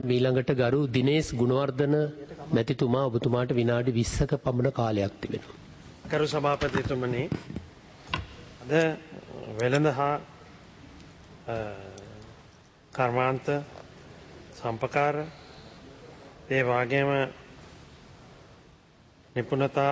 ඊළඟට ගරු දිනේෂ් ගුණවර්ධන මැතිතුමා ඔබතුමාට විනාඩි 20ක පමණ කාලයක් තිබෙනවා. කරු සභාපතිතුමනි, අද වෙළඳ හා කර්මාන්ත සම්පකාර ඒ වගේම නිපුණතා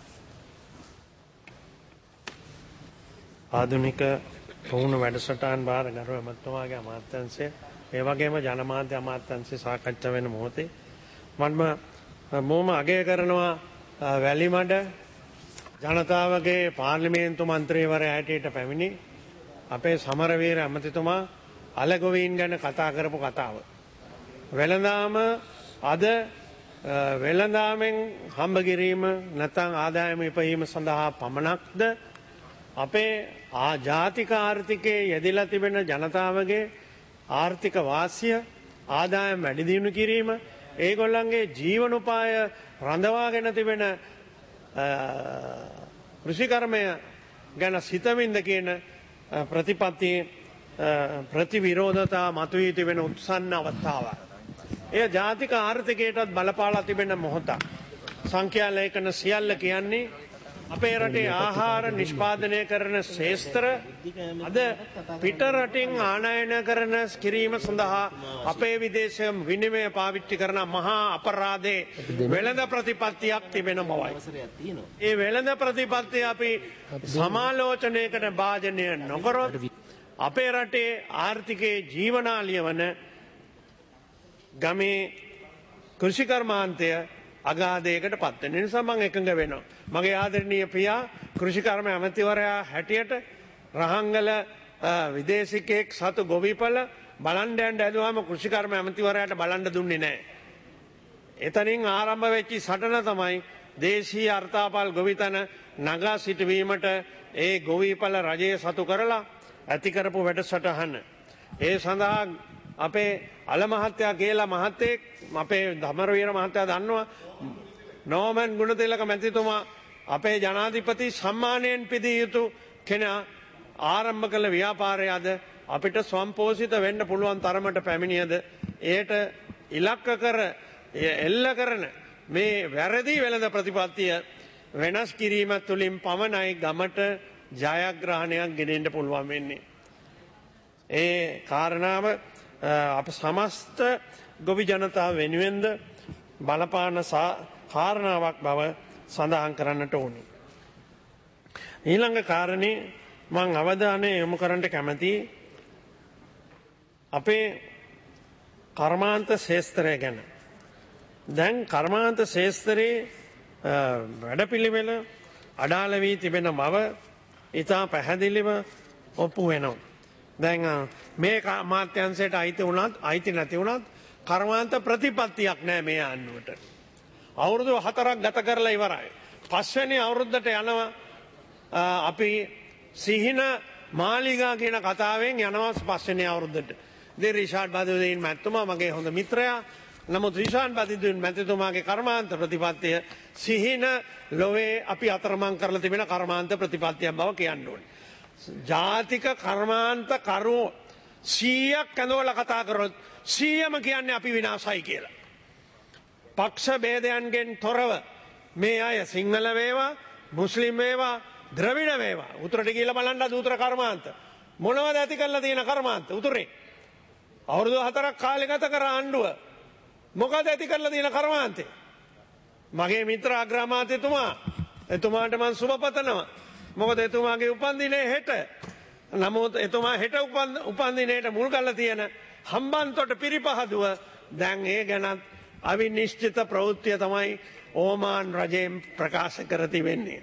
ආධුනික පුහුණු වැඩසටහන් භාර ගරු ඇමතුමාගේ අමාත්‍යංශය ඒ වගේම ජනමාධ්‍ය අමාත්‍යංශය සාකච්ඡා වෙන මොහොතේ මම මොම අගය කරනවා වැලිමඩ ජනතාවගේ පාර්ලිමේන්තු මන්ත්‍රීවරයා හැටියට පැමිණි අපේ සමරවීර ඇමතිතුමා අලගොවීන් ගැන කතා කරපු කතාව. වෙළඳාම අද වෙළඳාමෙන් හම්බ කිරීම නැත්නම් ආදායම ඉපයීම සඳහා පමණක්ද අපේ ජාතික ආර්ථිකයේ යෙදලා තිබෙන ජනතාවගේ ආර්ථික වාසිය ආදායම් වැඩි දියුණු කිරීම ඒගොල්ලන්ගේ ජීවනෝපාය රඳවාගෙන තිබෙන කෘෂිකර්මය ගැන සිතමින්ද කියන ප්‍රතිපත්තියේ ප්‍රතිවිරෝධතා මතුවී තිබෙන උත්සන්න අවස්ථාව. එය ජාතික ආර්ථිකයටත් බලපාලා තිබෙන මොහොතක්. සංඛ්‍යා ලේඛන සියල්ල කියන්නේ අපේ රටේ ආහාර නිෂ්පාදනය කරන ශේස්ත්‍ර අද පිට රටින් ආනයන කරන කිරීම සඳහා අපේ විදේශ විනිමය පාවිච්චි කරන මහා අපරාධේ වෙළඳ ප්‍රතිපත්තියක් තිබෙන බවයි. ඒ වෙළඳ ප්‍රතිපත්තිය අපි සමාලෝචනයකට භාජනය නොකරොත් අපේ රටේ ආර්ථිකයේ ජීවනාලිය වන ගමේ කෘෂිකර්මාන්තය අගාධයකට පත් වෙන නිසා මම එකඟ වෙනවා. මගේ ආදරණීය පියා කෘෂිකර්ම ඇමතිවරයා හැටියට රහංගල විදේශිකෙක් සතු ගොවිපළ බලන්න යන්න ඇදුවාම කෘෂිකර්ම ඇමතිවරයාට බලන්න දුන්නේ නැහැ. එතනින් ආරම්භ වෙච්ච සටන තමයි දේශීය අර්ථාපල් ගොවිතැන නගා සිටවීමට ඒ ගොවිපළ රජය සතු කරලා ඇති කරපු වැඩසටහන. ඒ සඳහා අපේ අල මහත්තයා කියලා මහත්තයෙක් අපේ ධමරවීර මහත්තයා දන්නවා නෝමන් ගුණතිලක මැතිතුමා අපේ ජනාධිපති සම්මානයෙන් පිදිය යුතු කෙනා ආරම්භ කළ ව්‍යාපාරය අද අපිට ස්වම්පෝෂිත වෙන්න පුළුවන් තරමට පැමිණියද එයට ඉලක්ක කර එල්ල කරන මේ වැරදි වෙළඳ ප්‍රතිපත්තිය වෙනස් කිරීම තුළින් පමණයි ගමට ජයග්‍රහණයක් ගෙනෙන්න පුළුවන් වෙන්නේ. ඒ කාරණාව අප සමස්ත ගොවි ජනතාව වෙනුවෙන්ද බලපාන කාරණාවක් බව සඳහන් කරන්නට ඕනි. ඊළඟ කාරණේ මං අවධානය යොමු කරන්නට කැමති අපේ කර්මාන්ත ශේස්ත්‍රය ගැන. දැන් කර්මාන්ත ශේස්ත්‍රයේ වැඩපිළිවෙල අඩාල වී තිබෙන බව ඉතා පැහැදිලිව ඔප්පු වෙනවා. දැන් මේ අමාත්‍යංශයට අයිති නැති වුණත් කර්මාන්ත ප්‍රතිපත්තියක් නෑ මේ ආණ්ඩුවට. අවුරුදු 4ක් ගත කරලා ඉවරයි. 5 වෙනි අවුරුද්දට යනවා අපි සිහින මාලිගා කියන කතාවෙන් යනවා 5 වෙනි අවුරුද්දට. ඉතින් රිෂාඩ් බදුදීන් මැතිතුමා මගේ හොඳ මිත්‍රයා. නමුත් රිෂාඩ් බදුදීන් මැතිතුමාගේ කර්මාන්ත ප්‍රතිපත්තිය සිහින ලොවේ අපි අතරමං කරලා තිබෙන කර්මාන්ත ප්‍රතිපත්තියක් බව කියන්න ඕනේ. ජාතික කර්මාන්ත කරු 100ක් ඇඳවලා කතා කරොත් 100ම කියන්නේ අපි විනාශයි කියලා. පක්ෂ ભેදයන්ගෙන් තොරව මේ අය සිංහල වේවා මුස්ලිම් වේවා ද්‍රවිඩ වේවා උතුරට ගිහිල්ලා බලන්න උතුර කර්මාන්ත මොනවද ඇති කරලා තියෙන කර්මාන්ත උතුරේ අවුරුදු 4ක් කාලේ ගත කර ආණ්ඩුව මොකද ඇති කරලා තියෙන කර්මාන්තේ. මගේ මිත්‍ර අග්‍රාමාත්‍යතුමා එතුමාට මම සුබ පතනවා. මොකද එතුමාගේ උපන්දිනේ හෙට. නමුත් එතුමා හෙට උපන්දිනේට මුල් කරලා තියෙන හම්බන්තොට පිරිපහදුව දැන් ඒ ගැනත් අවිනිශ්චිත ප්‍රවෘත්තිය තමයි ඕමාන් රජයෙන් ප්‍රකාශ කර තිබෙන්නේ.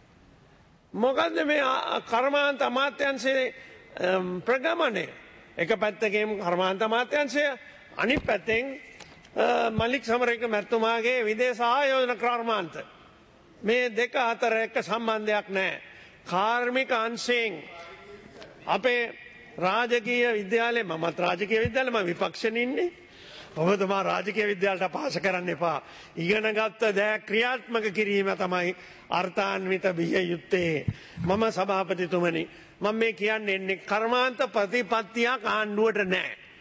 මොකද්ද මේ කර්මාන්ත අමාත්‍යංශයේ ප්‍රගමනය? එක පැත්තකින් කර්මාන්ත අමාත්‍යංශය අනිත් පැත්තෙන් මලික් සමරේක මැතිතුමාගේ විදේශ ආයෝජන කර්මාන්ත මේ දෙක අතර එක සම්බන්ධයක් නැහැ. කාර්මික අංශයෙන් අපේ රාජකීය විද්‍යාලයේ මමත් රාජකීය විද්‍යාලේ මම විපක්ෂෙන් ඉන්නේ. ඔබතුමා රාජකීය විද්‍යාලයට පාස කරන්න එපා. ඉගෙන ගත්ත දෑ ක්‍රියාත්මක කිරීම තමයි අර්ථාන්විත විය යුත්තේ. මම සභාපතිතුමනි මම මේ කියන්නේ කර්මාන්ත ප්‍රතිපත්තියක් ආණ්ඩුවට නැහැ.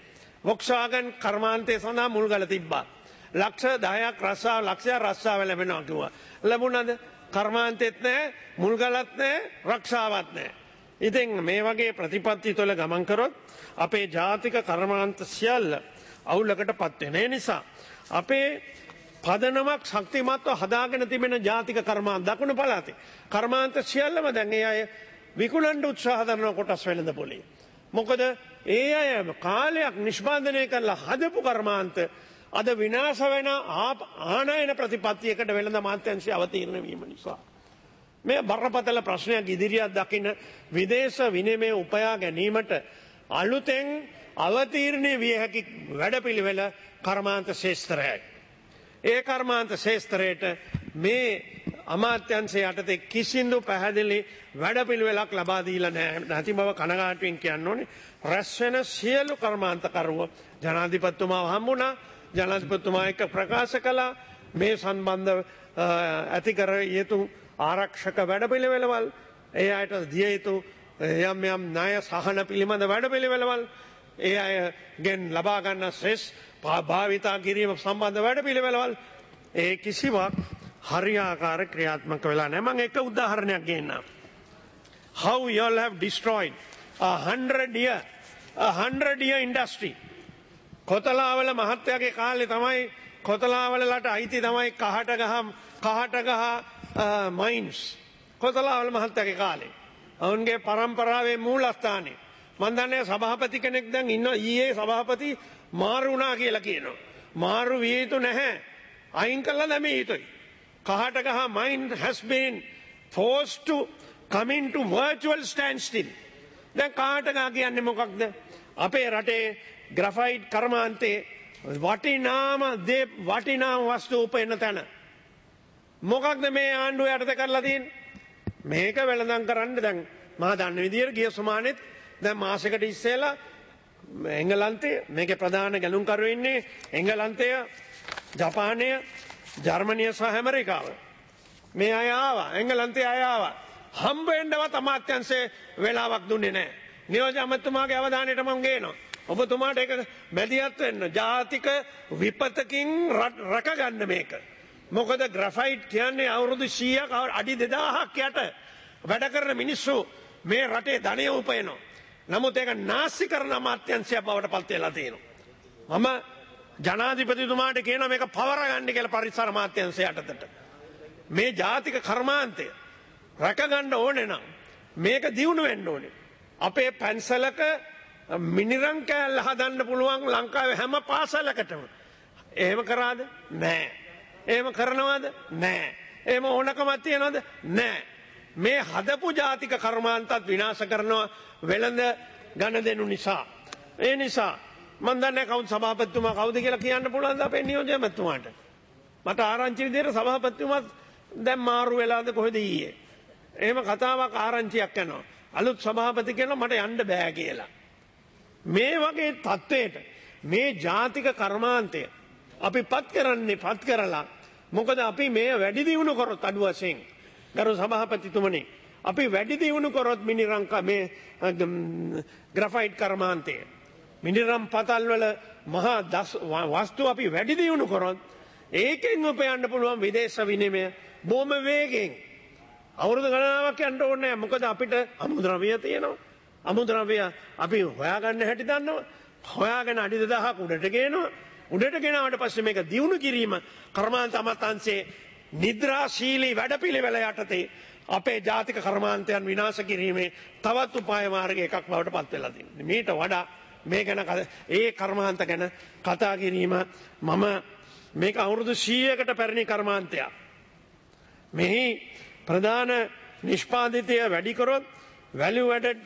වොක්ස්වාගන් කර්මාන්තය සඳහා මුල්ගල තිබ්බා. ලක්ෂ 10ක් රස්සාව ලක්ෂයක් රස්සාව ලැබෙනවා කිව්වා. ලැබුණාද? කර්මාන්තෙත් නැහැ, මුල්ගලත් නැහැ, රක්ෂාවත් නැහැ. ඉතින් මේ වගේ ප්‍රතිපත්ති තුළ ගමන් කරොත් අපේ ජාතික කර්මාන්ත සියල්ල අවුලකටපත් වෙන. ඒ නිසා අපේ පදනමක් ශක්තිමත්ව හදාගෙන තිබෙන ජාතික කර්මාන්ත දකුණු පළාතේ කර්මාන්ත සියල්ලම දැන් ඒ අය විකුණන්න උත්සාහ කරන කොටස් වෙළඳ පොලේ. මොකද ඒ අය කාලයක් නිෂ්පාදනය කරලා හදපු කර්මාන්ත අද විනාශ වෙන ආනයන ප්‍රතිපත්තියකට වෙළඳ අමාත්‍යාංශය අවතීර්ණ වීම නිසා. මේ බරපතල ප්‍රශ්නයක් ඉදිරියට දකින විදේශ විනිමය උපයා ගැනීමට අලුතෙන් අවතීර්ණය විය හැකි වැඩපිළිවෙල කර්මාන්ත ශේෂ්ත්‍රයයි. ඒ කර්මාන්ත ශේෂ්ත්‍රයට මේ අමාත්‍යංශය යටතේ කිසිදු පැහැදිලි වැඩපිළිවෙලක් ලබා දීලා නැති බව කනගාටුවෙන් කියන්න ඕනේ. රැස් වෙන සියලු කර්මාන්තකරුවෝ ජනාධිපතිතුමාව හම්බුණා. ජනාධිපතිතුමා එක්ක ප්‍රකාශ කළා මේ සම්බන්ධ ඇති කර යුතු ආරක්ෂක වැඩපිළිවෙළවල්, ඒ අයට දිය යුතු යම් යම් ණය සහන පිළිබඳ වැඩපිළිවෙළවල්, ඒ අයගෙන් ලබා ගන්න සෙස් භාවිතා කිරීම සම්බන්ධ වැඩපිළිවෙළවල් ඒ කිසිවක් හරියාකාර ක්‍රියාත්මක වෙලා නැහැ. මම එක උදාහරණයක් ගන්නම්. How you all have destroyed a 100-year industry. Kotelawala මහත්තයාගේ කාලේ තමයි කොතලාවලට අයිති තමයි කහටගහ මයින්ස්. කොතලාවල මහත්තයාගේ කාලේ. ඔවුන්ගේ පරම්පරාවේ මූලස්ථානේ. මම දන්නේ සභාපති කෙනෙක් දැන් ඉන්නවා. ඊයේ සභාපති මාරු වුණා කියලා කියනවා. මාරු විය යුතු නැහැ. අයින් කළා දැමී යුතුයි. කහටගහ mine has been forced to come into virtual standstill. දැන් කහටගහ කියන්නේ මොකක්ද? අපේ රටේ ග්‍රෆයිට් කර්මාන්තේ වටිනාම වස්තු උපයන තැන. මොකක්ද මේ ආණ්ඩුව යටතේ කරලා තියෙන්නේ? මේක වෙළඳන් කරන්න දැන් මා දන්න විදියට ගිය සමානෙත් දැන් මාසෙකට ඉස්සෙල්ලා එංගලන්තේ මේකේ ප්‍රධාන ගැලුම්කරුවෝ ඉන්නේ එංගලන්තය, ජපානය, ජර්මනිය සහ ඇමරිකාව. මේ අය ආවා, එංගලන්තේ අය ආවා. හම්බ වෙන්නවත් අමාත්‍යංශේ වෙලාවක් දුන්නේ නැහැ. නියෝජ්‍ය අමාත්‍යතුමාගේ අවධානයට මම ගේනවා. ඔබතුමාට ඒක මැදිහත් වෙන්න. ජාතික විපතකින් රැකගන්න මේක. මොකද ග්‍රෆයිට් කියන්නේ අවුරුදු 100ක් අඩි 2000ක් යට වැඩ කරන මිනිස්සු මේ රටේ ධනය උපයනවා. නමුත් ඒක නාස්ති කරන අමාත්‍යංශය බවට පත් වෙලා තියෙනවා. මම ජනාධිපතිතුමාට කියනවා මේක පවර ගන්න කියලා පරිසර අමාත්‍යංශය යටතට. මේ ජාතික කර්මාන්තය රැකගන්න ඕනේ නම් මේක දියුණු වෙන්න ඕනේ. අපේ පැන්සලක මිනිරම් කෑල්ල හදන්න පුළුවන් ලංකාවේ හැම පාසලකටම. එහෙම කරාද? නෑ. එහෙම කරනවද? නෑ. එහෙම ඕනකමක් තියනවද? නෑ. මේ හදපු ජාතික කර්මාන්තත් විනාශ කරනවා වෙළඳ ගණදෙනු නිසා. ඒ නිසා මම දන්නේ කවුද සභාපතිතුමා කවුද කියලා කියන්න පුළුවන්ද අපේ නියෝජ්‍ය මැතිතුමාට? මට ආරංචි විදියට සභාපතිතුමා දැන් මාරු වෙලාද කොහෙද ඊයේ? එහෙම කතාවක් ආරංචියක් යනවා. අලුත් සභාපති කියනවා මට යන්න බෑ කියලා. මේ වගේ තත්ත්වයට මේ ජාතික කර්මාන්තය අපි පත් කරලා මොකද අපි මේ වැඩි දියුණු කරොත් අඩු වශයෙන් ගරු සභාපතිතුමනි අපි වැඩි දියුණු කරොත් මිනිරංක මේ ග්‍රෆයිට් කර්මාන්තය මිනිරම් පතල් වල මහා වස්තු අපි වැඩි දියුණු කරොත් ඒකෙන් උපයන්න පුළුවන් විදේශ විනිමය බොහොම වේගෙන් අවුරුදු ගණනාවක් යන්න ඕනේ නැහැ. මොකද අපිට අමුද්‍රව්‍ය තියෙනවා. අමුද්‍රව්‍ය අපි හොයාගන්න හැටි දන්නවා. හොයාගෙන අඩි 2000ක් උඩට ගේනවා. උඩට ගෙනාවට පස්සේ මේක දියුණු කිරීම කර්මාන්ත අමාත්‍යාංශයේ නිද්‍රාශීලී වැඩපිළිවෙල යටතේ අපේ ජාතික කර්මාන්තයන් විනාශ කිරීමේ තවත් උපාය මාර්ග එකක් බවට පත් වෙලා තියෙනවා. මීට වඩා මේ ගැන ඒ කර්මාන්ත ගැන කතා කිරීම මම මේක අවුරුදු 100කට පැරණි කර්මාන්තයක්. මෙහි ප්‍රධාන නිෂ්පාදිතය වැඩි කරොත් value added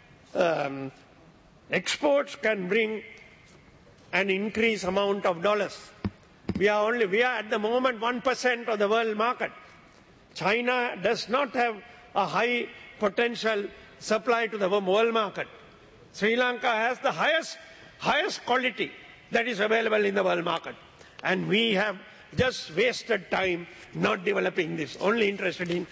exports can bring an increased amount of dollars. We are at the moment 1% of the world market. China does not have a high potential supply to the world market. Sri Lanka has the highest quality that is available in the world market. And we have just wasted time not developing this. Only interested in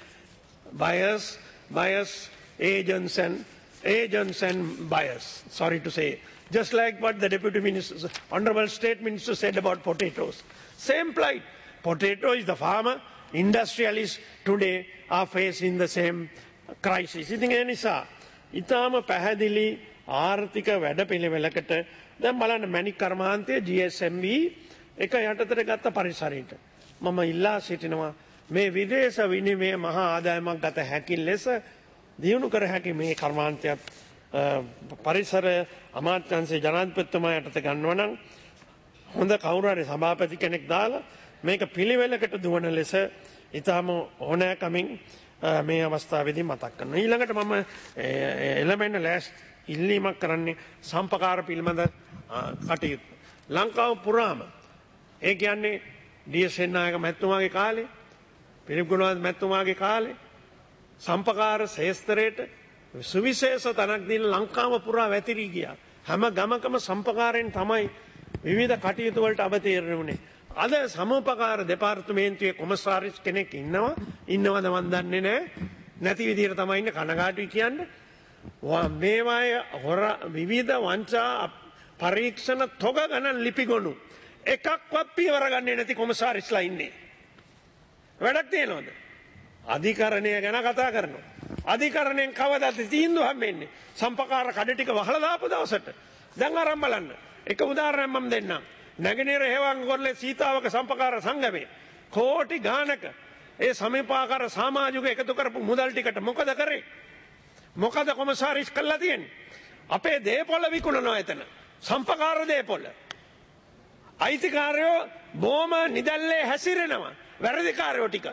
buyers, agents and buyers. Sorry to say, Just like what the Deputy Minister, Honorable State Minister said about potatoes. Same plight. Potato is the farmer, industrialists today are facing the same crisis. ඉතින් ඒ නිසා ඊටාම පැහැදිලි ආර්ථික වැඩපිළිවෙලකට දැන් බලන්න මැණික් කර්මාන්තයේ GSMV එක යටතට ගත්ත පරිසරයට මම ඉල්ලා සිටිනවා මේ විදේශ විනිමය මහා ආදායමක් ගත හැකි ලෙස දියුණු කර හැකි මේ කර්මාන්තයත් පරිසර අමාත්‍යාංශයේ ජනාධිපතිතුමා යටතේ ගන්නවා නම් හොඳ කවුරු හරි සභාපති කෙනෙක් දාලා මේක පිළිවෙලකට දුවන ලෙස ඊටම ඕනෑකමින් මේ අවස්ථාවේදී මතක් කරනවා. ඊළඟට මම එළමෙන්න ලෑස්ති ඉල්ලීමක් කරන්නේ සම්පකාර පිළිබඳ කටයුතු. ලංකාව පුරාම ඒ කියන්නේ ඩී.එස්. සෙන්නායක මැතිතුමාගේ කාලේ පිළිප් ගුණවර්ධන මැතිතුමාගේ කාලේ සම්පකාර ශේස්ත්‍රයට සුවිශේෂ තැනක් දීලා ලංකාව පුරා වැතිරී ගියා. හැම ගමකම සම්පකාරයෙන් තමයි විවිධ කටයුතු වලට අවතීර්ණ වුණේ. අද සමෝපකාර දෙපාර්තමේන්තුවේ කොමසාරිස් කෙනෙක් ඉන්නවද මන් දන්නේ නැහැ. නැති විදිහට තමයි ඉන්නේ කනගාටුයි කියන්නේ. මේවායේ විවිධ වංචා පරීක්ෂණ තොග ගණන් ලිපිගොනු එකක්වත් පියවර ගන්නේ නැති කොමසාරිස්ලා ඉන්නේ. වැඩක් තියනවද? අධිකරණය ගැන කතා කරනවා. අධිකරණයෙන් කවදාද තීන්දුව හම්බෙන්නේ? සම්පකාර කඩ ටික වහලා දාපු දවසට. දැන් අරන් බලන්න. එක උදාහරණයක් මම දෙන්නම්. නැගෙනහිර හේවාංගොල්ලේ සීතාවක සම්පකාර සංගමේ කෝටි ගානක ඒ සමීපාකාර සමාජික එකතු කරපු මුදල් ටිකට මොකද කරේ? මොකද කොමසාරිස් කළා තියෙන්නේ? අපේ දේපොළ විකුණනවා එතන. සම්පකාර දේපොළ. අයිතිකාරයෝ බොම නිදල්ලේ හැසිරෙනවා. වැරදිකාරයෝ ටික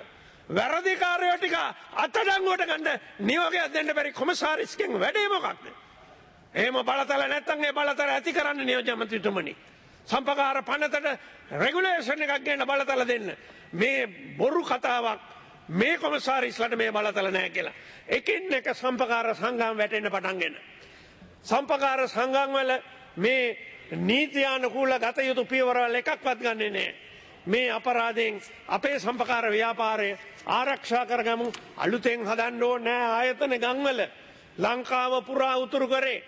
අත්අඩංගුවට ගන්න නියෝගයක් දෙන්න බැරි කොමසාරිස්ගෙන් වැඩේ මොකක්ද? එහෙම බලතල නැත්තම් ඒ බලතල ඇති කරන්න නියෝජ්‍ය මන්ත්‍රීතුමනි. සම්පකාර පනතට රෙගුලේෂන් එකක් ගන්න බලතල දෙන්න. මේ බොරු කතාවක් මේ කොමසාරිස්ලට මේ බලතල නැහැ කියලා. එකින් එක සම්පකාර සංගම් වැටෙන්න පටන් ගෙන. සම්පකාර සංගම් වල මේ නීත්‍යානුකූල ගත යුතු පියවරවල එකක්වත් ගන්නෙ නැහැ. මේ අපරාධයෙන් අපේ සම්පකාර ව්‍යාපාරය ආරක්ෂා කරගමු. අලුතෙන් හදන්න ඕනේ නැහැ ආයතන ගම්වල. ලංකාව පුරා උතුරු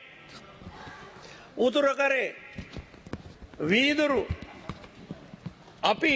කරේ වීදුරු අපි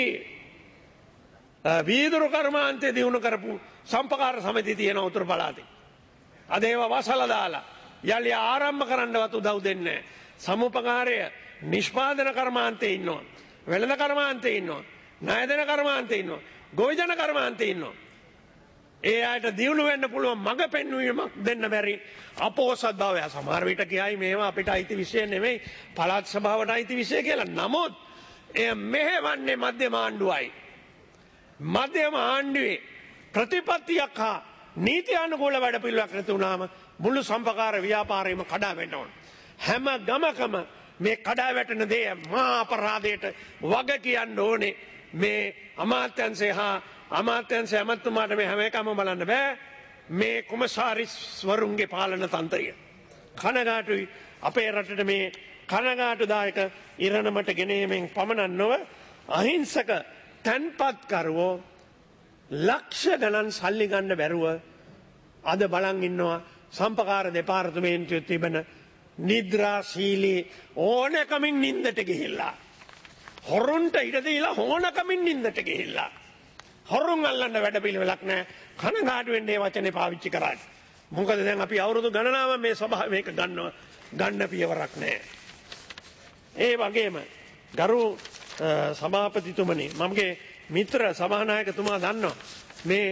වීදුරු කර්මාන්තය දියුණු කරපු සම්පකාර සමිති තියෙන උතුරු පළාතේ. අද ඒවා වසලා දාලා යලි ආරම්භ කරන්නවත් උදව් දෙන්නේ නැහැ. සමුපකාරය නිෂ්පාදන කර්මාන්තේ ඉන්නවා. වෙළඳ කර්මාන්තේ ඉන්නවා. ණයදෙන කර්මාන්තේ ඉන්නවා. ගොවිජන කර්මාන්තේ ඉන්නවා. ඒ අයට දියුණු වෙන්න පුළුවන් මඟ පෙන්වීමක් දෙන්න බැරි අපෝසත් භාවය. සමහර විට කියයි මේවා අපිට අයිති විෂය නෙමෙයි පළාත් සභාවට අයිති විෂය කියලා. නමුත් එය මෙහෙවන්නේ මධ්‍යම ආණ්ඩුවයි. මධ්‍යම ආණ්ඩුවේ ප්‍රතිපත්තියක් හා නීති අනුකූල වැඩ පිළිවෙලක් නැති වුණාම මුළු සම්පකාර ව්‍යාපාරයම කඩා වැටෙන්න ඕන. හැම ගමකම මේ කඩා වැටෙන දේ මහා අපරාධයට වග කියන්න ඕනේ. මේ අමාත්‍යංශය හා අමාත්‍යංශ ඇමතුමාට මේ හැම එකම බලන්න බෑ. මේ කොමසාරිස්වරුන්ගේ පාලන තන්ත්‍රය කනගාටුයි. අපේ රටට මේ කනගාටුදායක ඉරණමට ගෙනීමෙන් පමණක් නොව අහිංසක තැන්පත්කරුවෝ ලක්ෂ ගණන් සල්ලි ගන්න බැරුව අද බලන් ඉන්නවා සම්පකාර දෙපාර්තමේන්තුවේ තිබෙන නිද්‍රාශීලී ඕනකමින් නින්දට ගිහිල්ලා හොරුන්ට ඉඩ දීලා ඕනකමින් නින්දට ගිහිල්ලා හොරුන් අල්ලන්න වැඩ පිළිවෙලක් නැහැ. කනගාටු වෙන්නේ වචනේ පාවිච්චි කරාට. මොකද දැන් අපි අවුරුදු ගණනාව මේ සභාව මේක ගන්න පියවරක් නැහැ. ඒ වගේම ගරු සභාපතිතුමනි මමගේ මිත්‍ර සභානායකතුමා දන්නවා මේ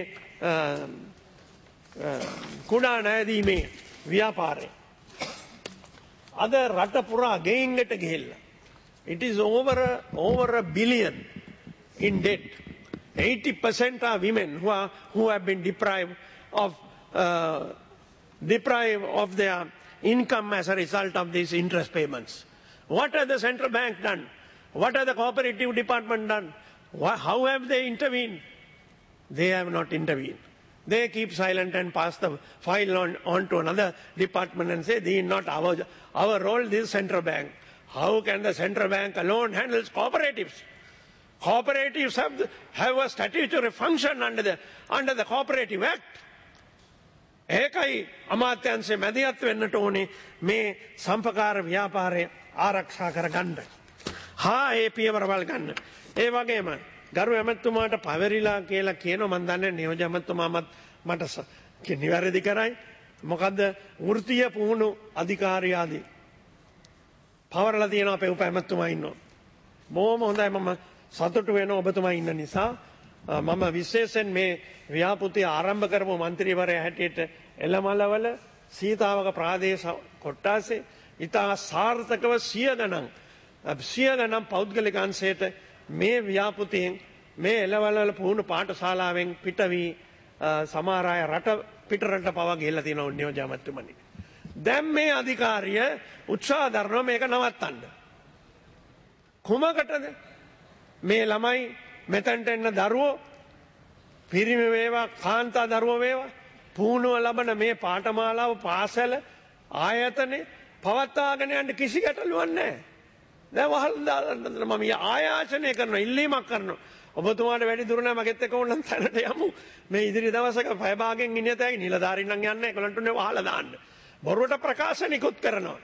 කුඩා ණයදීමේ ව්‍යාපාරය අද රට පුරා ගෙයින්කට ගිහිල්ලා it is over a billion in debt. 80% are women who have been deprived of their income as a result of these interest payments. What has the central bank done? What has the cooperative department done? How have they intervened? They have not intervened. They keep silent and pass the file on to another department and say, this is not our role, this is central bank. How can the central bank alone handle cooperatives? Cooperatives have a statutory function under the Cooperative Act. ඒකයි අමාත්‍යංශයේ මැදිහත් වෙන්නට ඕනේ මේ සම්පකාර ව්‍යාපාරය ආරක්ෂා කරගන්න. හා ඒ පියවරවල් ගන්න. ඒ වගේම ගරු ඇමතුමාට පවරිලා කියලා කියනවා මම දන්නේ නියෝජ්‍ය ඇමතුමාමත් මට නිවැරදි කරයි. මොකද්ද වෘත්තීය පුහුණු අධිකාරිය ආදී පවරලා තියෙනවා අපේ උප ඇමතුමා ඉන්නවා. බොහොම හොඳයි මම සතුටු වෙනවා ඔබතුමා ඉන්න නිසා. මම විශේෂයෙන් මේ ව්‍යාපෘතිය ආරම්භ කරපු മന്ത്രിවරයා හැටියට එළමලවල සීතාවක ප්‍රාදේශ කොට්ටාසේ ඉතා සාර්ථකව 100 ගණන් පෞද්ගලික අංශයට මේ ව්‍යාපෘතියෙන් මේ එළවලවල පුහුණු පාඨශාලාවෙන් පිට වී සමහර අය රට පිටරට පවා ගිහිල්ලා තියෙනවා නියෝජ්‍ය ඇමතුමනි. දැන් මේ අධිකාරිය උත්සාහ දරනවා මේක නවත්තන්න. කොමකටද මේ ළමයි මෙතනට එන්න දරුවෝ පිරිමි වේවා කාන්තා දරුවෝ වේවා පුහුණුව ලබන මේ පාඨමාලාව පාසල ආයතනේ පවත්වාගෙන යන්න කිසි ගැටලුවක් නැහැ. දැන් වහල් දාන්න මම ආයාචනය කරනවා ඉල්ලීමක් කරනවා. ඔබතුමාට වැඩි දුර නැහැ මගෙත් එක්ක ඕනනම් තැනට යමු. මේ ඉදිරි දවසක පැය භාගෙන් ඉන්න තැයි නිලධාරීන් නම් යන්නේ ඒගොල්ලන්ට උනේ වහලා දාන්න. බොරුවට ප්‍රකාශ නිකුත් කරනවා.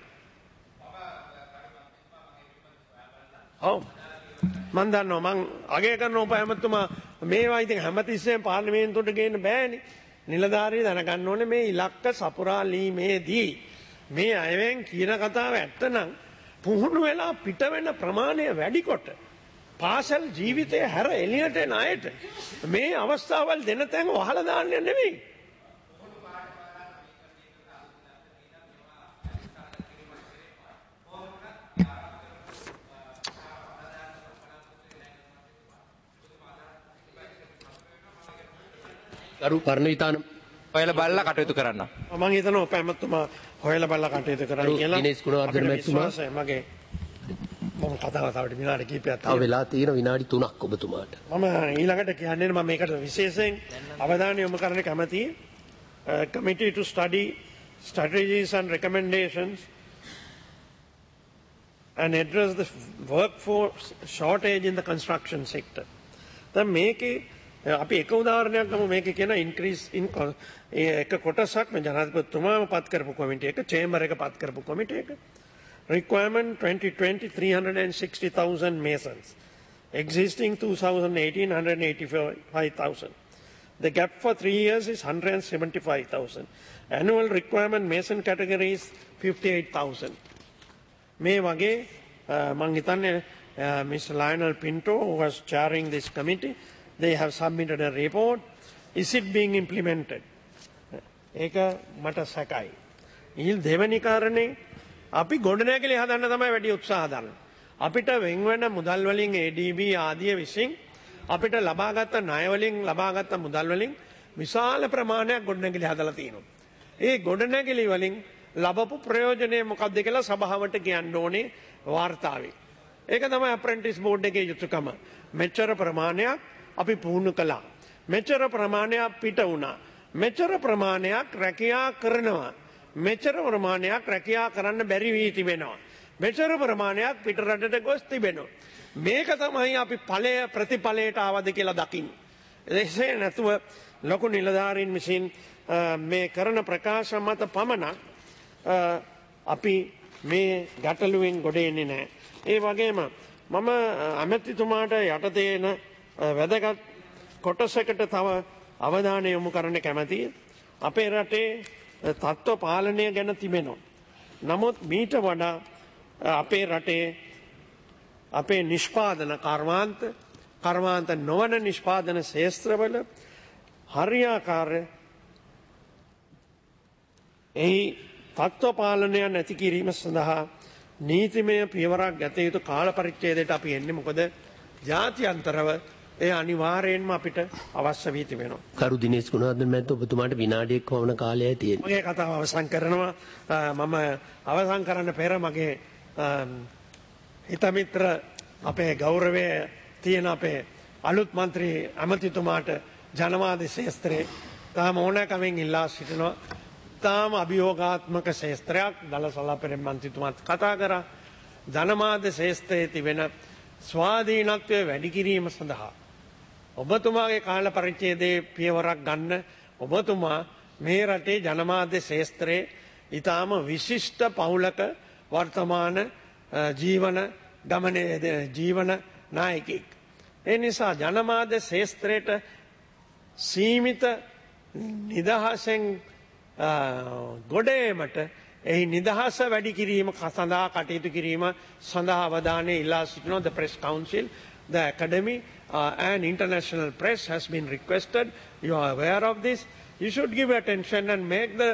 ඔව් මම දන්නවා මං අගය කරන උප ඇමතුමා මේවා ඉතින් හැමතිස්සෙම පාර්ලිමේන්තුවට ගේන්න බෑනේ. නිලධාරී දැනගන්න ඕනේ මේ ඉලක්ක සපුරාලීමේදී මේ අයවෙන් කියන කතාව ඇත්ත නම් පුහුණු වෙලා පිට වෙන ප්‍රමාණය වැඩි කොට පාසල් ජීවිතය හැර එළියට එන අයට මේ අවස්ථාවල් දෙන තැන් වහලා දාන්න නෙවෙයි. ගරු පරණවිතාන ඔයාලා බලලා කටයුතු කරන්න. මම හිතනවා උප ඇමතුමා හොයලා බලලා කටයුතු කරයි කියලා. දිනේෂ් ගුණවර්ධන මැතිතුමා මගේ මම කතාව තවට විනාඩි කිහිපයක් තව වෙලා තියෙන විනාඩි 3ක් ඔබතුමාට. මම ඊළඟට කියන්නේ මම මේකට විශේෂයෙන් අවධානය යොමු කරන්න කැමතියි. Committee to study strategies and recommendations and address the workforce shortage in the construction sector. දැන් මේකේ අපි එක උදාහරණයක් ගමු. මේකේ කියන increase in එක කොටසක් මේ ජනාධිපතිතුමාම පත් කරපු කමිටු එක චේම්බර් එක පත් කරපු කමිටු එක requirement 2020 360,000 masons existing 2018 185,000. The gap for 3 years is 175,000. Annual requirement mason category is 58,000. මේ වගේ මං හිතන්නේ Mr. Lionel Pinto who was chairing this committee, they have submitted a report. Is it being implemented? ඒක මට සැකයි. ඊළ දෙවැනි කාරණේ අපි ගොඩනැගිලි හදන්න තමයි වැඩි උත්සාහ දරන්නේ. අපිට වෙන් වෙන මුදල් වලින් ADB ආදිය විසින් අපිට ලබාගත් ණය වලින් ලබාගත් මුදල් වලින් විශාල ප්‍රමාණයක් ගොඩනැගිලි හදලා තියෙනවා. ඒ ගොඩනැගිලි වලින් ලබපු ප්‍රයෝජනය මොකක්ද කියලා සභාවට කියන්න ඕනේ වාර්තාවේ. ඒක තමයි අප්‍රෙන්ටිස් බෝඩ් එකේ යුතුයකම. මෙච්චර ප්‍රමාණයක් අපි පුහුණු කළා. මෙච්චර ප්‍රමාණයක් පිට වුණා. මෙච්චර ප්‍රමාණයක් රැකියා කරනවා. මෙච්චර ප්‍රමාණයක් රැකියා කරන්න බැරි වී තිබෙනවා. මෙච්චර ප්‍රමාණයක් පිටරටට ගොස් තිබෙනවා. මේක තමයි අපි ප්‍රතිඵලයට ආවද කියලා දකින්නේ. එසේ නැතුව ලොකු නිලධාරීන් විසින් මේ කරන ප්‍රකාශ මත පමණක් අපි මේ ගැටලුවෙන් ගොඩ එන්නේ නැහැ. ඒ වගේම මම ඇමතිතුමාට යටතේ එන වැදගත් කොටසකට තව අවධානය යොමු කරන්න කැමතියි. අපේ රටේ තත්ත්ව පාලනය ගැන තිබෙනවා. නමුත් මීට වඩා අපේ රටේ අපේ නිෂ්පාදන කර්මාන්ත නොවන නිෂ්පාදන ශේත්‍රවල හරියාකාර එහි තත්ත්ව පාලනය නැති කිරීම සඳහා නීතිමය පියවරක් ගත යුතු කාල පරිච්ඡේදයට අපි එන්නේ. මොකද ජාත්‍යන්තරව ඒ අනිවාර්යයෙන්ම අපිට අවශ්‍ය වී තිබෙනවා. කරු දිනේෂ් ගුණවර්ධන මැතිතුමා ඔබතුමාට විනාඩියක් වමන කාලයයි තියෙන්නේ. මගේ කතාව අවසන් කරනවා. මම අවසන් කරන්න පෙර මගේ හිතමිත්‍ර අපේ ගෞරවය තියෙන අපේ අලුත් මන්ත්‍රී ඇමතිතුමාට ජනවාද ශේත්‍රයේ තාම ඕනෑකමින් ඉල්ලා සිටිනවා. තාම අභියෝගාත්මක ශේත්‍රයක් දලසලාපෙරේ මන්ත්‍රීතුමාත් කතා කරා. ජනමාධ්‍ය ශේත්‍රයේ තිබෙන ස්වාධීනත්වය වැඩි කිරීම සඳහා ඔබතුමාගේ කාල පරිච්ඡේදයේ පියවරක් ගන්න. ඔබතුමා මේ රටේ ජනමාධ්‍ය ශේත්‍රයේ ඊටාම විශිෂ්ට පවුලක වර්තමාන ජීවන ගමනේ ජීවන නායකයෙක්. ඒ නිසා ජනමාධ්‍ය ශේස්ත්‍රයට සීමිත නිදහසෙන් ගොඩේමට එහි නිදහස වැඩි කිරීම සඳහා කටයුතු කිරීම සඳහා අවධානය ඉල්ලා සිටිනවා. The Press Council, the Academy and international press has been requested. You are aware of this. You should give attention and make the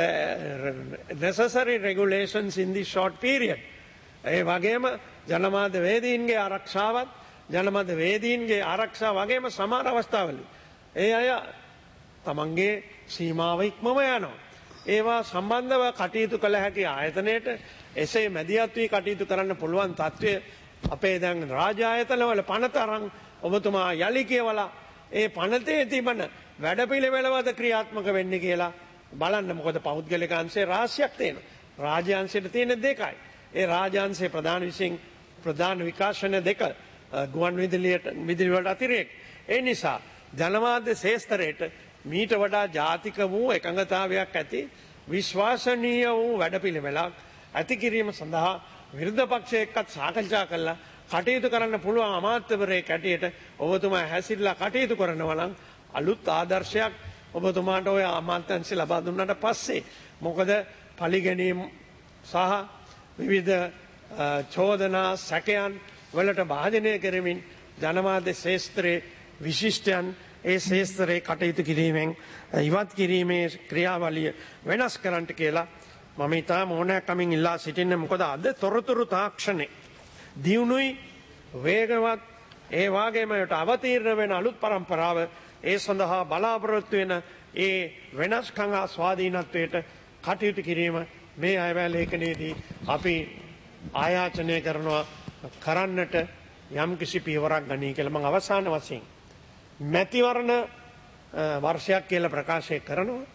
necessary regulations in this short period. ඒ වගේම ජනමාධ්‍ය වේදීන්ගේ ආරක්ෂාවත් ජනමාධ්‍ය වේදීන්ගේ ආරක්ෂාව වගේම සමහර අවස්ථාවලදී ඒ අය තමන්ගේ සීමාව ඉක්මව යනවා. ඒවා සම්බන්ධව කටයුතු කළ හැකි ආයතනයට එසේ මැදිහත් වී කටයුතු කරන්න පුළුවන් තත්ත්වය අපේ දැන් රාජ්‍ය ආයතනවල පනත අරන් ඔබතුමා යලි කියවලා ඒ පනතේ තිබෙන වැඩපිළිවෙලවද ක්‍රියාත්මක වෙන්නේ කියලා බලන්න. මොකද පෞද්ගලික අංශේ රාශියක් තියෙනවා. රාජ්‍ය අංශයට තියෙන දෙකයි. ඒ රාජ්‍ය අංශේ ප්‍රධාන විකාශන දෙක ගුවන් විදුලි වලට අතිරේක. ඒ නිසා ජනමාධ්‍ය ශේස්ත්‍රයට මීට වඩා ජාතික වූ එකඟතාවයක් ඇති විශ්වාසනීය වූ වැඩපිළිවෙලක් ඇති කිරීම සඳහා විරුද්ධ පක්ෂ එක්කත් සාකච්ඡා කළා කටයුතු කරන්න පුළුවන් අමාත්‍යවරයෙක් ඇටියට ඔබතුමා හැසිරලා කටයුතු කරනවා නම් අලුත් ආදර්ශයක් ඔබතුමාට ඔය අමාත්‍යංශය ලබා දුන්නාට පස්සේ. මොකද පරිගැනීම් සහ විවිධ චෝදනා සැකයන් වලට භාජනය කරමින් ජනමාධ්‍ය ශේස්ත්‍රයේ විශිෂ්ටයන් ඒ ශේස්ත්‍රයේ කටයුතු කිරීමෙන් ඉවත් කිරීමේ ක්‍රියාවලිය වෙනස් කරන්නට කියලා මම ඉතාම ඕනෑකමින් ඉල්ලා සිටින්නේ. මොකද අද තොරතුරු තාක්ෂණය දියුණුයි වේගවත් ඒ වගේම අවතීර්ණ වෙන අලුත් පරම්පරාව ඒ සඳහා බලාපොරොත්තු වෙන ඒ වෙනස්කම් ස්වාධීනත්වයට කටයුතු කිරීම මේ අයවැය ලේඛනයේදී අපි ආයාචනය කරන්නට යම් කිසි පියවරක් ගනී කියලා මම අවසාන වශයෙන් මැතිවරණ වර්ෂයක් කියලා ප්‍රකාශය කරනවා.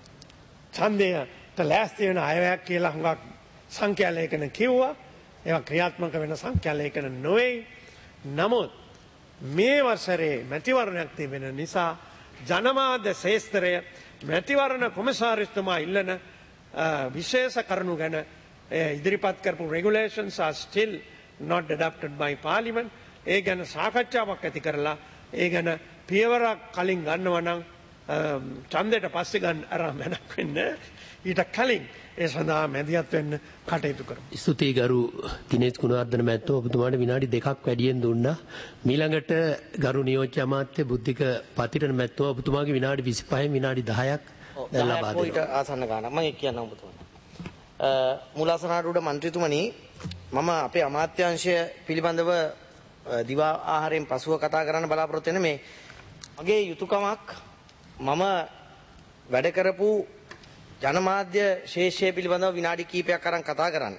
ඡන්දයට ලෑස්ති වෙන අයවැයක් කියලා හුඟක් සංඛ්‍යා ලේඛන කිව්වා. ඒවා ක්‍රියාත්මක වෙන සංඛ්‍යා ලේඛන නොවේ. නමුත් මේ වසරේ මැතිවරණයක් තිබෙන නිසා ජනමාධ්‍ය ශේස්ත්‍රය මැතිවරණ කොමසාරිස්තුමා ඉල්ලන විශේෂ කරුණු ගැන ඉදිරිපත් කරපු regulations are still not adopted by parliament. ඒ ගැන සාකච්ඡාවක් ඇති කරලා ඒ ගැන පියවරක් කලින් ගන්නවා නම් ඡන්දයට පස්සේ ගන්න අරන් මැනක් වෙන්න ඊට කලින් ඒ සඳහා මැදිහත් වෙන්න කටයුතු කරමු. ස්තුතියි ගරු දිනේෂ් ගුණවර්ධන මැතිතුමා ඔබතුමාට විනාඩි 2ක් වැඩියෙන් දුන්නා. ඊළඟට ගරු නියෝජ්‍ය අමාත්‍ය බුද්ධික පතිරණ මැතිතුමා ඔබතුමාගේ විනාඩි 25න් විනාඩි 10ක් ලබා දෙනවා. ඊට ආසන්න ගානක් මම කියන්න ඔබතුමාට. මූලාසනාරූඪ මන්ත්‍රීතුමනි මම අපේ අමාත්‍යාංශය පිළිබඳව දිවා ආහාරයෙන් පසුව කතා කරන්න බලාපොරොත්තු වෙන මේ මගේ යුතුයකමක් මම වැඩ කරපු ජනමාධ්‍ය ශේෂ්ත්‍රය පිළිබඳව විනාඩි කිහිපයක් අරන් කතා කරන්න.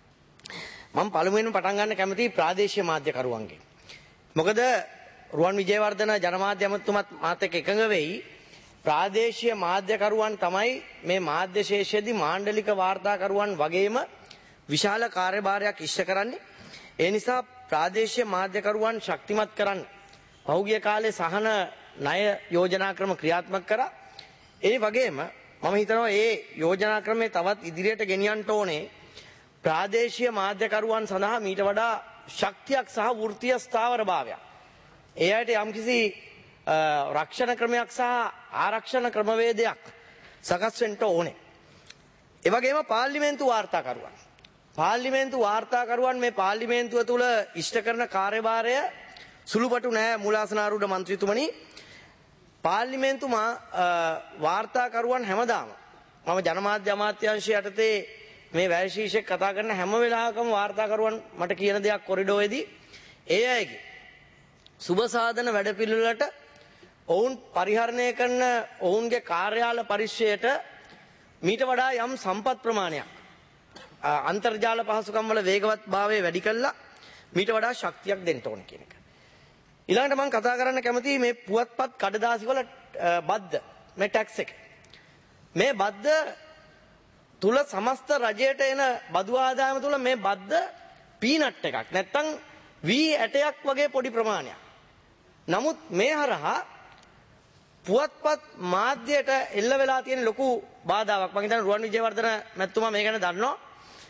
මම පළමුවෙන්ම පටන් ගන්න කැමතියි ප්‍රාදේශීය මාධ්‍යකරුවන්ගෙන්. මොකද රුවන් විජේවර්ධන ජනමාධ්‍ය අමාත්‍යතුමත් මාත් එක්ක එකඟ වෙයි ප්‍රාදේශීය මාධ්‍යකරුවන් තමයි මේ මාධ්‍ය ශේෂ්ත්‍රයේදී මාණ්ඩලික වාර්තාකරුවන් වගේම විශාල කාර්යභාරයක් ඉෂ්ට කරන්නේ. ඒ නිසා ප්‍රාදේශීය මාධ්‍යකරුවන් ශක්තිමත් කරන්න පහුගිය කාලේ සහන ණය යෝජනා ක්‍රම ක්‍රියාත්මක කරා. ඒ වගේම මම හිතනවා මේ යෝජනා ක්‍රමේ තවත් ඉදිරියට ගෙනියන්න ඕනේ ප්‍රාදේශීය මාධ්‍යකරුවන් සඳහා මීට වඩා ශක්තියක් සහ වෘත්තීය ස්ථාවරභාවයක්. ඒ අයට යම්කිසි රක්ෂණ ක්‍රමයක් සහ ආරක්ෂණ ක්‍රමවේදයක් සකස් වෙන්න ඕනේ. ඒ වගේම පාර්ලිමේන්තු වාර්තාකරුවන් මේ පාර්ලිමේන්තුව තුළ ඉෂ්ට කරන කාර්යභාරය සුළුපටු නෑ. මූලාසනාරූඪ මන්ත්‍රීතුමනි පාර්ලිමේන්තු වාර්තාකරුවන් හැමදාම මම ජනමාධ්‍ය අමාත්‍යාංශය යටතේ මේ වැය ශීර්ෂයක් කතා කරන හැම වෙලාවකම වාර්තාකරුවන් මට කියන දෙයක් කොරිඩෝවේදී ඒ අයගේ සුබ සාධන වැඩපිළිවෙලට ඔවුන් පරිහරණය කරන ඔවුන්ගේ කාර්යාල පරිශ්‍රයට මීට වඩා යම් සම්පත් ප්‍රමාණයක් අන්තර්ජාල පහසුකම් වල වේගවත්භාවය වැඩි කළා මීට වඩා ශක්තියක් දෙන්න ඕන කියන එක. ඊළඟට මම කතා කරන්න කැමතියි මේ පුවත්පත් කඩදාසි වල බද්ද මේ ටැක්ස් එක. මේ බද්ද තුල සමස්ත රජයට එන බදු ආදායම තුල මේ බද්ද පීනට් එකක් නැත්තම් වී ඇටයක් වගේ පොඩි ප්‍රමාණයක්. නමුත් මේ හරහා පුවත්පත් මාධ්‍යයට එල්ල වෙලා තියෙන ලොකු බාධාවක්. මම හිතන්නේ රුවන් විජේවර්ධන මැතිතුමා මේ ගැන දන්නවා.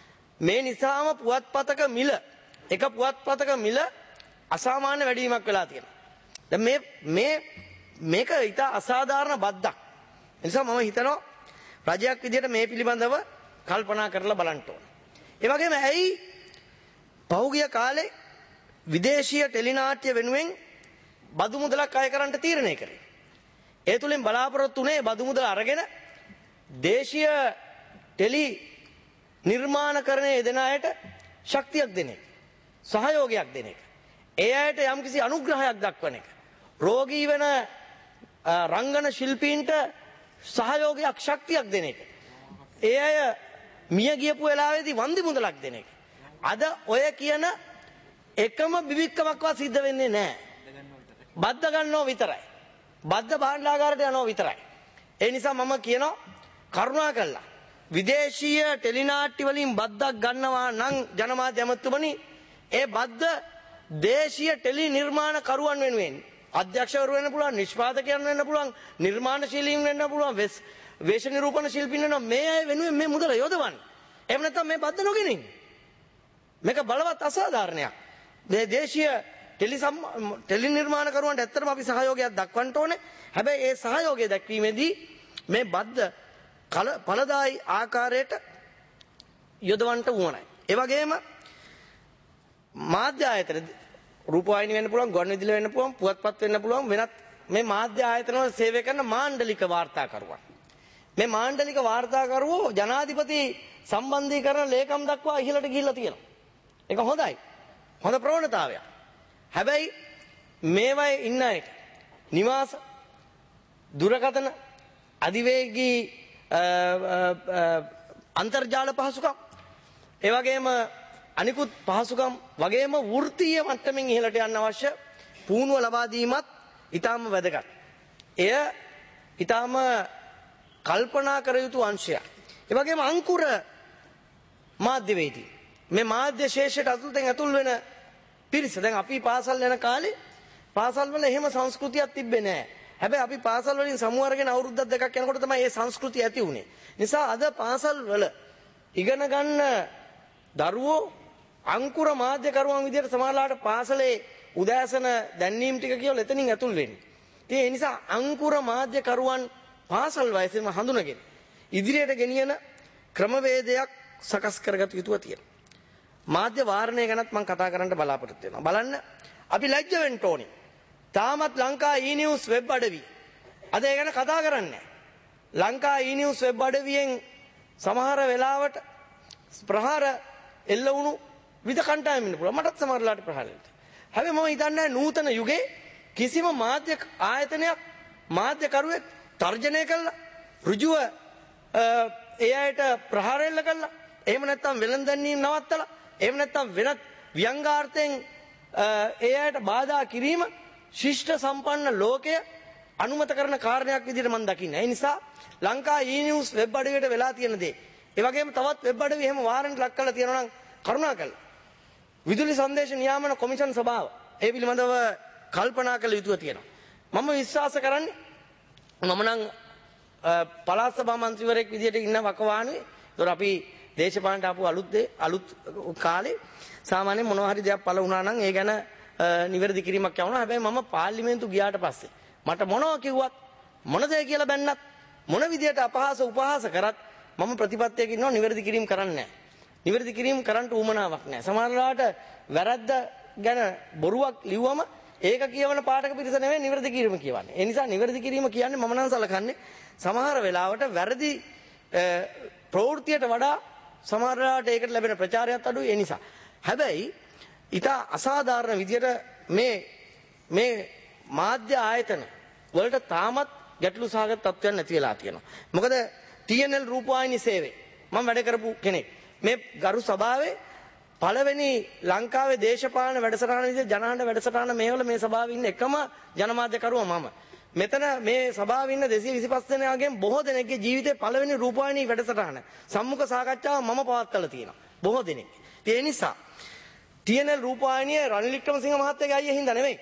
මේ නිසාම පුවත්පතක මිල එක පුවත්පතක මිල අසාමාන්‍ය වැඩිවීමක් වෙලා තියෙනවා. දැන් මේක ඉතා අසාධාරණ බද්දක්. ඒ නිසා මම හිතනවා රජයක් විදියට මේ පිළිබඳව කල්පනා කරලා බලන්න ඕන. ඒ වගේම ඇයි පහුගිය කාලේ විදේශීය ටෙලිනාට්‍ය වෙනුවෙන් බදු මුදලක් අය කරන්න තීරණය කරේ? ඒ තුලින් බලාපොරොත්තු වුණේ බදු මුදල අරගෙන දේශීය ටෙලි නිර්මාණකරණයේ යෙදෙන අයට ශක්තියක් දෙන එක, සහයෝගයක් දෙන එක, ඒ අයට යම්කිසි අනුග්‍රහයක් දක්වන එක, රෝගී වෙන රංගන ශිල්පීන්ට සහයෝගයක් ශක්තියක් දෙන එක, ඒ අය මිය ගියපු වෙලාවේදී වන්දි මුදලක් දෙන එක. අද ඔය කියන එකම බිබික්කමක්වත් සිද්ධ වෙන්නේ නැහැ. බද්ද ගන්නව විතරයි. බද්ද භාණ්ඩාගාරයට යනවා විතරයි. ඒ නිසා මම කියනවා කරුණාකරලා විදේශීය ටෙලිනාට්‍ය වලින් බද්දක් ගන්නවා නම් ජනමාධ්‍ය ඇමතුමනි ඒ බද්ද දේශීය ටෙලි නිර්මාණකරුවන් වෙනුවෙන් අධ්‍යක්ෂකවරු වෙන්න පුළුවන්, නිෂ්පාදකයන් වෙන්න පුළුවන්, නිර්මාණශීලීන් වෙන්න පුළුවන්, වේශ නිරූපණ ශිල්පීන් වෙන්න මේ අය වෙනුවෙන් මේ මුදල යොදවන්න. එහෙම නැත්නම් මේ බද්ද නොගෙනින්. මේක බලවත් අසාධාරණයක්. මේ දේශීය ටෙලි නිර්මාණකරුවන්ට ඇත්තටම අපි සහයෝගයක් දක්වන්න ඕනේ. හැබැයි ඒ සහයෝගය දක්වීමේදී මේ බද්ද ඵලදායි ආකාරයට යොදවන්න උවමයි. ඒ වගේම මාධ්‍ය ආයතන රූපවාහිනී වෙන්න පුළුවන්, ගුවන්විදුලි වෙන්න පුළුවන්, පුවත්පත් වෙන්න පුළුවන්, වෙනත් මේ මාධ්‍ය ආයතන වල සේවය කරන මාණ්ඩලික වාර්තාකරුවන්. මේ මාණ්ඩලික වාර්තාකරුවෝ ජනාධිපති සම්බන්ධීකරණ ලේකම් දක්වා ඉහළට ගිහිල්ලා තියෙනවා. ඒක හොඳයි. හොඳ ප්‍රවණතාවයක්. හැබැයි මේවයේ ඉන්න අයට නිවාස, දුරකථන, අධිවේගී අන්තර්ජාල පහසුකම්, ඒ වගේම අනිකුත් පහසුකම් වගේම වෘත්තීය මට්ටමින් ඉහළට යන්න අවශ්‍ය පුහුණුව ලබා දීමත් ඊටාම වැදගත්. එය ඊටාම කල්පනා කර යුතු අංශයක්. ඒ වගේම අංකුර මාධ්‍යවේදී මේ මාධ්‍ය ශේෂයට ඇතුල් වෙන පිරිස දැන් අපි පාසල් යන කාලේ පාසල් වල එහෙම සංස්කෘතියක් තිබ්බේ නැහැ. හැබැයි අපි පාසල් වලින් සමු අරගෙන අවුරුද්දක් දෙකක් යනකොට තමයි මේ සංස්කෘතිය ඇති වුනේ. නිසා අද පාසල් වල ඉගෙන ගන්න දරුවෝ අංකුර මාධ්‍යකරුවන් විදිහට සමහරලාට පාසලේ උදෑසන දැන්වීම් ටික කියලා එතනින් ඇතුල් වෙන්නේ. ඉතින් ඒ නිසා අංකුර මාධ්‍යකරුවන් පාසල් වයසේම හඳුනගෙන ඉදිරියට ගෙනියන ක්‍රමවේදයක් සකස් කරගත යුතුව තියෙනවා. මාධ්‍ය වාරණය ගැනත් මම කතා කරන්න බලාපොරොත්තු වෙනවා. බලන්න අපි ලැජ්ජ වෙන්න ඕනේ. තාමත් ලංකා e-news වෙබ් අඩවි අද ඒ ගැන කතා කරන්නේ නැහැ. ලංකා e-news වෙබ් අඩවියෙන් සමහර වෙලාවට ප්‍රහාර එල්ල වුණු විද කණ්ඩායම් ඉන්න පුළුවන්. මටත් සමහරලාට ප්‍රහාර එල්ල. හැබැයි මම හිතන්නේ නූතන යුගයේ කිසිම මාධ්‍ය ආයතනයක් මාධ්‍යකරුවෙක් තර්ජනය කළා ඍජුව ඒ අයට ප්‍රහාර එල්ල කළා. එහෙම නැත්නම් වෙළඳැන්වීම් නවත්තලා එහෙම නැත්නම් වෙනත් ව්‍යංගාර්ථයෙන් ඒ අයට බාධා කිරීම ශිෂ්ට සම්පන්න ලෝකය අනුමත කරන කාරණයක් විදිහට මම දකින්නේ. ඒ නිසා ලංකා e-news වෙබ් අඩවියට වෙලා තියෙන දේ. ඒ වගේම තවත් වෙබ් අඩවි එහෙම වාරන්ට් ලක් කරලා තියෙනවා නම් කරුණාකරලා විදුලි සංදේශ නියාමන කොමිෂන් සභාව ඒ පිළිබඳව කල්පනා කළ යුතුව තියෙනවා. මම විශ්වාස කරන්නේ මම නම් පළාත් සභා මන්ත්‍රීවරයෙක් විදිහට ඉන්න වකවානුවේ. ඒතර අපි දේශපාලනට ආපු අලුත් කාලේ සාමාන්‍යයෙන් මොනවා හරි දෙයක් පළ වුණා නම් ඒ ගැන නිවැරදි කිරීමක් යවනවා. හැබැයි මම පාර්ලිමේන්තු ගියාට පස්සේ මට මොනවා කිව්වත් මොන දේ කියලා බැන්නත් මොන විදියට අපහාස උපහාස කරත් මම ප්‍රතිපත්තියක ඉන්නවා නිවැරදි කිරීම කරන්නේ නැහැ. නිවැරදි කිරීම කරන්න උවමනාවක් නැහැ. සමහරවිට වැරද්ද ගැන බොරුවක් ලිව්වම ඒක කියවන පාඨක පිරිස නෙවෙයි නිවැරදි කිරීම කියවන්නේ. ඒ නිසා නිවැරදි කිරීම කියන්නේ මම නම් සලකන්නේ සමහර වෙලාවට වැරදි ප්‍රවෘත්තියට වඩා සමහරවිට ඒකට ලැබෙන ප්‍රචාරයත් අඩුයි. ඒ නිසා හැබැයි ඊට අසාධාරණ විදියට මේ මාධ්‍ය ආයතන වලට තාමත් ගැටලු සහගත තත්ත්වයක් නැති වෙලා තියෙනවා. මොකද TNL රූපවාහිනී සේවය මම වැඩ කරපු කෙනෙක්. මේ ගරු සභාවේ පළවෙනි ලංකාවේ දේශපාලන වැඩසටහන විදිහට ජනහඬ වැඩසටහන මේවල මේ සභාවේ ඉන්න එකම ජනමාධ්‍යකරුවා මම. මෙතන මේ සභාවේ ඉන්න 225 දෙනාගෙන් බොහෝ දෙනෙක්ගේ ජීවිතේ පළවෙනි රූපවාහිනී වැඩසටහන සම්මුඛ සාකච්ඡාව මම පවත්වලා තියෙනවා. බොහෝ දෙනෙක්. ඒ නිසා TNL රූපවාහිනිය රනිල් වික්‍රමසිංහ මහත්තයාගේ අයියා හින්දා නෙමෙයි.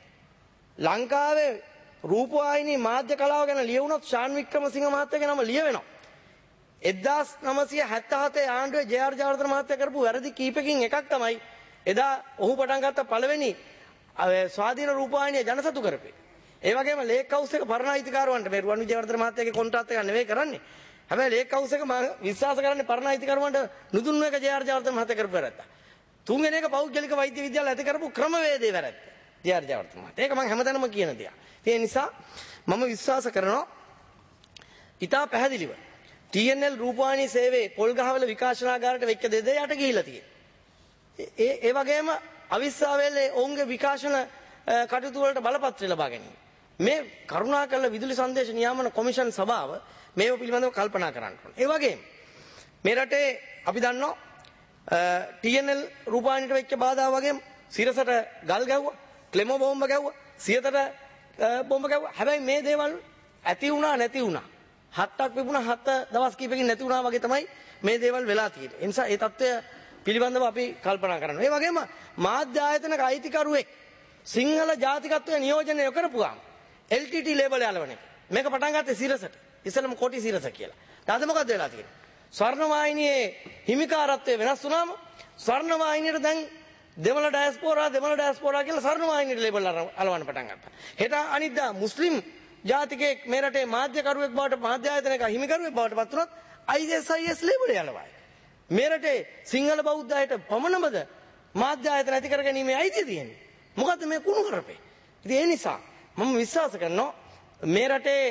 ලංකාවේ රූපවාහිනී මාධ්‍ය කලාව ගැන ලියවුනොත් ශාන් වික්‍රමසිංහ මහත්තයාගේ නම ලියවෙනවා. 1977 ආණ්ඩුවේ ජේ.ආර්. ජයවර්ධන මහත්තයා කරපු වැරදි කීපකින් එකක් තමයි එදා ඔහු පටන් ගත්ත පළවෙනි ස්වාධීන රූපවාහිනිය ජනසතු කරපේ. ඒ වගේම ලේක් හවුස් එක පරණ අයිතිකාරවන්ට මේ රුවන් විජේවර්ධන මහත්තයාගේ කොන්ත්‍රාත් එක නෙවෙයි කරන්නේ. හැබැයි ලේක් හවුස් එක මම විශ්වාස කරන්නේ පරණ අයිතිකාරවන්ට නුදුන්නු එක ජේ.ආර්. ජයවර්ධන මහත්තයා කරපු වැරද්ද. තුන්වෙනි එක පෞද්ගලික වෛද්‍ය විද්‍යාල ඇති කරපු ක්‍රමවේදයේ වැරද්ද. ජේ.ආර්. ජයවර්ධන මහත්තයා. ඒක මම හැමතැනම කියන දෙයක්. ඒ නිසා මම විශ්වාස කරනවා ඉතා පැහැදිලිව TNL රූපවාහිනී සේවයේ පොල්ගහවල විකාශනාගාරයට වෙච්ච දෙදයට ගිහිලා තියෙනවා. ඒ වගේම අවිස්සාවේලේ ඔවුන්ගේ විකාශන කටයුතු වලට බලපත්‍රය ලබා ගැනීම. මේ කරුණාකරලා විදුලි සංදේශ නියාමන කොමිෂන් සභාව මේව පිළිබඳව කල්පනා කරන්න ඕනේ. ඒ වගේම මේ රටේ අපි දන්නවා TNL රූපවාහිනියට වෙච්ච බාධා වගේම සිරසට ගල් ගැව්වා, ක්ලෙමෝ බෝම්බ ගැව්වා, සියතට බෝම්බ ගැව්වා. හැබැයි මේ දේවල් ඇති වුණා නැති වුණා. 7ක් විපුණා 7 දවස් කිහිපකින් නැති වුණා වගේ තමයි මේ දේවල් වෙලා තියෙන්නේ. ඒ නිසා ඒ தত্ত্বය පිළිබඳව අපි කල්පනා කරනවා. ඒ වගේම මාධ්‍ය ආයතනක අයිතිකරුවෙක් සිංහල ජාතිකත්වය නියෝජනය කරපුවාම LTT ලේබල් යලවන එක. මේක පටන් ගත්තේ සිරසට. ඉස්සෙල්ලම කොටි සිරස කියලා. ඊට මොකද වෙලා තියෙන්නේ? ස්වර්ණවාහිනියේ හිමිකාරත්වය වෙනස් වුණාම ස්වර්ණවාහිනියට දැන් දෙමළ ඩයස්පෝරා කියලා ස්වර්ණවාහිනියට ලේබල් අලවන්න පටන් ගත්තා. හෙට අනිද්දා මුස්ලිම් ජාතිකයෙක් මේ රටේ මාධ්‍යකරුවෙක් බවට මාධ්‍ය ආයතනයක හිමිකරුවෙක් බවට පත් වුණොත් ISIS ලේබලය යලවයි. මේ රටේ සිංහල බෞද්ධයට පමණමද මාධ්‍ය ආයතන ඇති කර ගැනීමේ අයිතිය තියෙන්නේ. මොකද්ද මේ කුණු කරපේ? ඉතින් ඒ නිසා මම විශ්වාස කරනවා මේ රටේ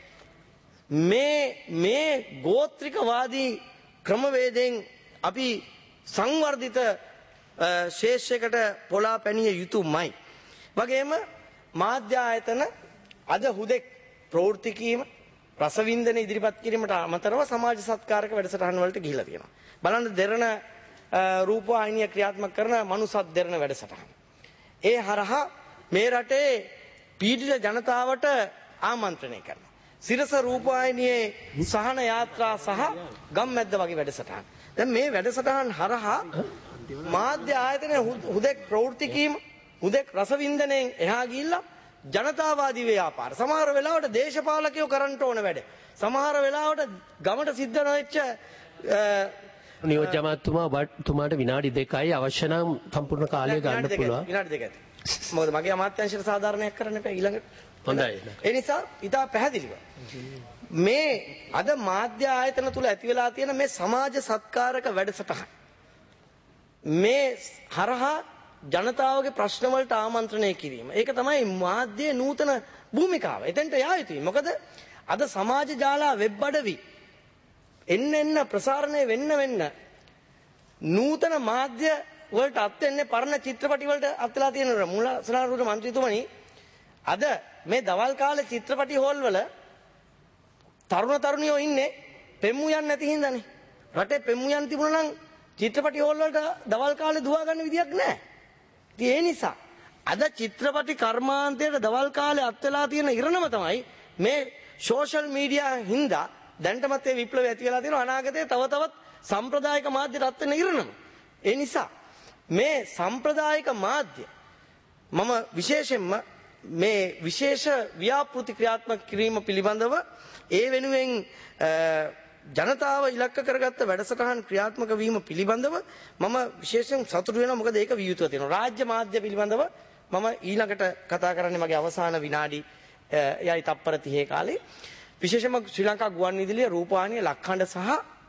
මේ ගෝත්‍රිකවාදී ක්‍රමවේදයෙන් අපි සංවර්ධිත ශේෂයකට පොලා පැනිය යුතුමයි. වගේම මාධ්‍ය ආයතන අද හුදෙක් ප්‍රවෘත්ති කීම රසවින්දන ඉදිරිපත් කිරීමට අමතරව සමාජ සත්කාරක වැඩසටහන් වලට ගිහිලා තියෙනවා. බලන්න දෙරණ රූපවාහිනිය ක්‍රියාත්මක කරන මනුසත් දෙරණ වැඩසටහන. ඒ හරහා මේ රටේ පීඩිත ජනතාවට ආමන්ත්‍රණය කරනවා. සිරස රූපවාහිනියේ සහන යාත්‍රා සහ ගම්මැද්ද වගේ වැඩසටහන්. දැන් මේ වැඩසටහන් හරහා මාධ්‍ය ආයතනයේ හුදෙක් ප්‍රවෘත්ති කීම හුදෙක් රසවින්දනයෙන් එහා ගිහිල්ලා ජනතාවාදී ව්‍යාපාර. සමහර වෙලාවට දේශපාලකයෝ කරන්න ඕන වැඩ. සමහර වෙලාවට ගමට සිද්ධ නොවෙච්ච නියෝජ්‍ය අමාත්‍යතුමා ඔබතුමාට විනාඩි 2යි අවශ්‍ය නම් සම්පූර්ණ කාලය ගන්න පුළුවන්. විනාඩි 2යි. මොකද මගේ අමාත්‍යාංශයට සාධාරණයක් කරන්න එපා ඊළඟට. හොඳයි. ඒ නිසා ඉතා පැහැදිලිව මේ අද මාධ්‍ය ආයතන තුල ඇති වෙලා තියෙන මේ සමාජ සත්කාරක වැඩසටහන් මේ හරහා ජනතාවගේ ප්‍රශ්න වලට ආමන්ත්‍රණය කිරීම. ඒක තමයි මාධ්‍යයේ නූතන භූමිකාව. එතෙන්ට යා යුතුයි. මොකද අද සමාජ ජාලා වෙබ් අඩවි එන්න ප්‍රසාරණය වෙන්න නූතන මාධ්‍ය වලට අත් වෙන්නේ පරණ චිත්‍රපටි වලට අත් වෙලා තියෙනවා. මුලසනාරුගේ මන්ත්‍රීතුමනි අද මේ දවල් කාලේ චිත්‍රපටි හෝල් වල තරුණියෝ ඉන්නේ පෙම්මු යන්නේ නැති හින්දානේ. රටේ පෙම්මු යන් තිබුණා නම් චිත්‍රපටි හෝල් වලට දවල් කාලේ දුවා ගන්න විදියක් නැහැ. ඉතින් ඒ නිසා අද චිත්‍රපටි කර්මාන්තයේ දවල් කාලේ අත් වෙලා තියෙන ඉරණම තමයි මේ සෝෂල් මීඩියා හින්දා දැන්ටමත් ඒ විප්ලවය ඇති වෙලා තියෙනවා. අනාගතයේ තව තවත් සම්ප්‍රදායික මාධ්‍යට අත් වෙන ඉරණම. ඒ නිසා මේ සම්ප්‍රදායික මාධ්‍ය මම විශේෂයෙන්ම මේ විශේෂ ව්‍යාපෘති ක්‍රියාත්මක කිරීම පිළිබඳව ඒ වෙනුවෙන් ජනතාව ඉලක්ක කරගත්ත වැඩසටහන් ක්‍රියාත්මක වීම පිළිබඳව මම විශේෂයෙන් සතුටු වෙනවා. මොකද ඒක විය යුතුව තියෙනවා. රාජ්‍ය මාධ්‍ය පිළිබඳව මම ඊළඟට කතා කරන්නේ මගේ අවසාන විනාඩි යයි තප්පර 30 කාලේ. විශේෂයෙන්ම ශ්‍රී ලංකා ගුවන්විදුලිය රූපවාහිනිය ලක්ඛණ්ඩ සහ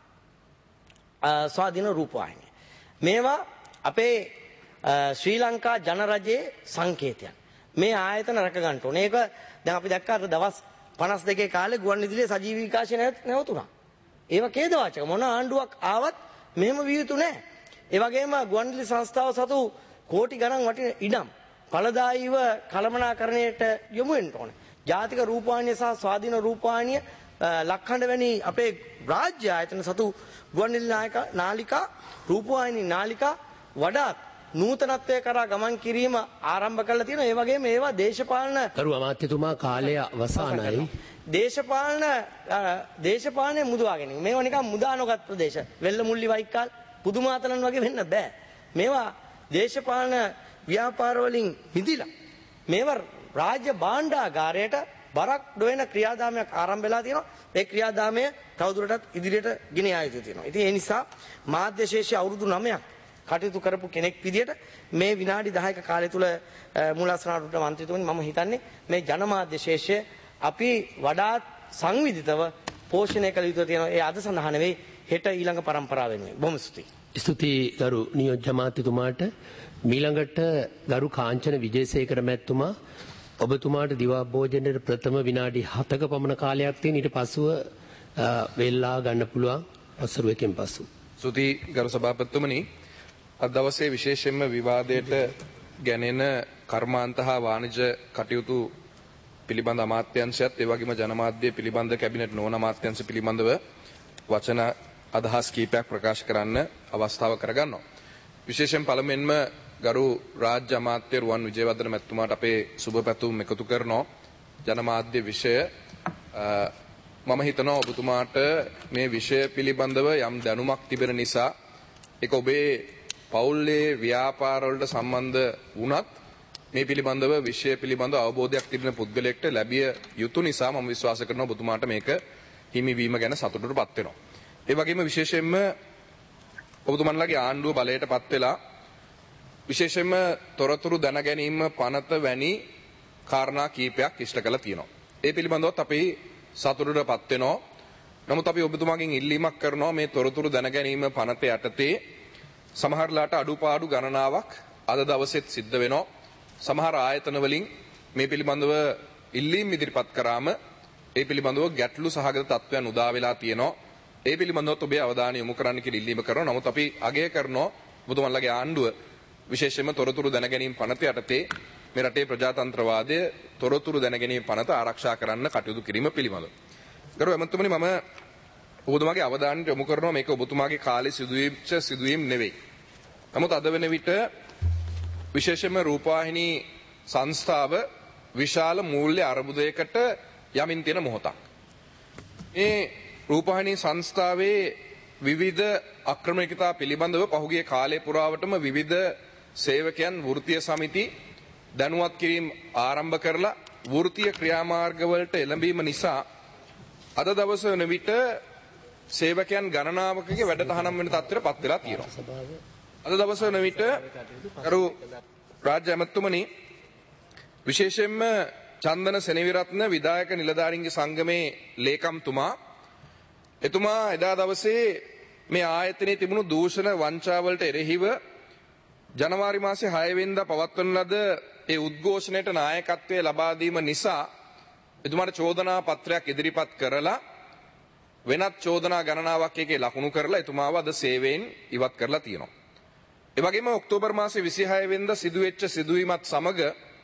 ස්වාධීන රූපවාහිනිය. මේවා අපේ ශ්‍රී ලංකා ජනරජයේ සංකේතයන්. මේ ආයතන රැක ගන්න ඕනේ. ඒක දැන් අපි දැක්කා දවස් 52 කාලේ ගුවන්විදුලියේ සජීවී විකාශය නැවතුණා. ඒව ඛේදවාචක මොන ආණ්ඩුවක් ආවත් මෙහෙම විය යුතු නැහැ. ඒ වගේම ගුවන්විදුලි සංස්ථාව සතු කෝටි ගණන් වටින ඉඩම් ඵලදායීව කළමනාකරණයට යොමු වෙන්න ඕනේ. ජාතික රූපවාහිනිය සහ ස්වාධීන රූපවාහිනිය ලක්ඛණ්ඩ වැනි අපේ රාජ්‍ය ආයතන සතු ගුවන්විදුලි නාලිකා රූපවාහිනී නාලිකා වඩාත් නූතනත්වය කරා ගමන් කිරීම ආරම්භ කරලා තියෙනවා. ඒ වගේම ඒවා දේශපාලන කරු අමාත්‍යතුමා කාලය අවසానයි. දේශපාලනයේ මුදවා ගැනීම. මේවා නිකන් මුදා නොගත් ප්‍රදේශ. වෙල්ල මුල්ලි වයිකාල් පුදුමාතලන් වගේ වෙන්න බෑ. මේවා දේශපාලන ව්‍යාපාර වලින් මිදිලා මේවා රාජ්‍ය භාණ්ඩාගාරයට බරක් නොවන ක්‍රියාදාමයක් ආරම්භ වෙලා තියෙනවා. මේ ක්‍රියාදාමය තවදුරටත් ඉදිරියට ගෙන යා යුතු තියෙනවා. ඉතින් ඒ නිසා මාධ්‍ය ශේෂ්‍ය අවුරුදු 9ක් කටයුතු කරපු කෙනෙක් විදියට මේ විනාඩි 10ක කාලය තුල මූලාසනාරුට මන්ත්‍රීතුමනි මම හිතන්නේ මේ ජනමාධ්‍ය ශේෂ්‍ය අපි වඩාත් සංවිධිතව පෝෂණය කළ යුතු තියෙනවා. ඒ අද සඳහා නෙවෙයි හෙට ඊළඟ පරම්පරාව වෙනුවෙන්. බොහොම ස්තුතියි. ස්තුතියි ගරු නියෝජ්‍ය අමාත්‍යතුමාට. මීළඟට ගරු කාංචන විජේසේකර මැතිතුමා ඔබතුමාට දිවා භෝජනයේ ප්‍රථම විනාඩි 7ක පමණ කාලයක් තියෙන. ඊට පසුව වෙල්ලා ගන්න පුළුවන් අසරුවකින් පසු. ස්තුතියි ගරු සභාපතිතුමනි. අද දවසේ විශේෂයෙන්ම විවාදයට ගැනෙන කර්මාන්ත හා වාණිජ්‍ය කටයුතු පිළිබඳ අමාත්‍යාංශයත් ඒ වගේම ජනමාධ්‍ය පිළිබඳ කැබිනට් නොවන අමාත්‍යාංශ පිළිබඳව වචන අදහස් කීපයක් ප්‍රකාශ කරන්න අවස්ථාව කරගන්නවා. විශේෂයෙන් පළමුවෙන්ම ගරු රාජ්‍ය අමාත්‍ය රුවන් විජේවර්ධන මැතිතුමාට අපේ සුබ පැතුම් එකතු කරනවා. ජනමාධ්‍ය විෂය මම හිතනවා ඔබතුමාට මේ විෂය පිළිබඳව යම් දැනුමක් තිබෙන නිසා ඒක ඔබේ පවුලේ ව්‍යාපාරවලට සම්බන්ධ වුණත් මේ පිළිබඳව විෂය පිළිබඳව අවබෝධයක් තිබෙන පුද්ගලයෙක්ට ලැබිය යුතු නිසා මම විශ්වාස කරනවා ඔබතුමාට මේක හිමිවීම ගැන සතුටටපත් වෙනවා. ඒ වගේම විශේෂයෙන්ම ඔබතුමන්ලාගේ ආණ්ඩුව බලයට පත් වෙලා විශේෂයෙන්ම තොරතුරු දැන ගැනීම පනත වැනි කාරණා කීපයක් ඉෂ්ට කළා තියෙනවා. ඒ පිළිබඳවත් අපි සතුටටපත් වෙනවා. නමුත් අපි ඔබතුමාගෙන් ඉල්ලීමක් කරනවා මේ තොරතුරු දැන ගැනීම පනත යටතේ සමහරලාට අඩුපාඩු ගණනාවක් අද දවසෙත් සිද්ධ වෙනවා. සමහර ආයතන වලින් මේ පිළිබඳව ඉල්ලීම් ඉදිරිපත් කරාම ඒ පිළිබඳව ගැටලු සහගත තත්ත්වයන් උදා වෙලා තියෙනවා. ඒ පිළිබඳව ඔබේ අවධානය යොමු කරන්න කියලා ඉල්ලීම කරනවා. නමුත් අපි අගය කරනවා ඔබතුමන්ලාගේ ආණ්ඩුව විශේෂයෙන්ම තොරතුරු දැන ගැනීම පනත යටතේ මේ රටේ ප්‍රජාතන්ත්‍රවාදය තොරතුරු දැන ගැනීම පනත ආරක්ෂා කරන්න කටයුතු කිරීම පිළිබඳව. ගරු ඇමතුමනි මම ඔබතුමාගේ අවධානයට යොමු කරනවා මේක ඔබතුමාගේ කාලේ සිදුවීම් නෙවෙයි. නමුත් අද වෙන විට විශේෂයෙන්ම රූපවාහිනී සංස්ථාව විශාල මූල්‍ය අර්බුදයකට යමින් තියෙන මොහොතක්. මේ රූපවාහිනී සංස්ථාවේ විවිධ අක්‍රමණිකතා පිළිබඳව පහුගිය කාලය පුරාවටම විවිධ සේවකයන් වෘත්තීය සමිති දැනුවත් කිරීම ආරම්භ කරලා වෘත්තීය ක්‍රියාමාර්ගවලට එළඹීම නිසා අද දවස වෙන විට සේවකයන් ගණනාවකගේ වැඩ තහනම් වෙන තත්ත්වයට පත් වෙලා තියෙනවා. අද දවස වෙන විට කරු රාජ්‍ය ඇමතුමනි විශේෂයෙන්ම චන්දන සෙනවිරත්න විධායක නිලධාරීන්ගේ සංගමේ ලේකම්තුමා එතුමා එදා දවසේ මේ ආයතනයේ තිබුණු දූෂණ වංචාවලට එරෙහිව ජනවාරි මාසේ 6 වෙනිදා පවත්වන ලද ඒ උද්ඝෝෂණයට නායකත්වය ලබා දීම නිසා එතුමාට චෝදනා පත්‍රයක් ඉදිරිපත් කරලා වෙනත් චෝදනා ගණනාවක් එකේ ලකුණු කරලා එතුමාව අද සේවයෙන් ඉවත් කරලා තියෙනවා. ඒ වගේම ඔක්තෝබර් මාසේ 26 වෙනිදා සිදුවෙච්ච සිදුවීමත් සමග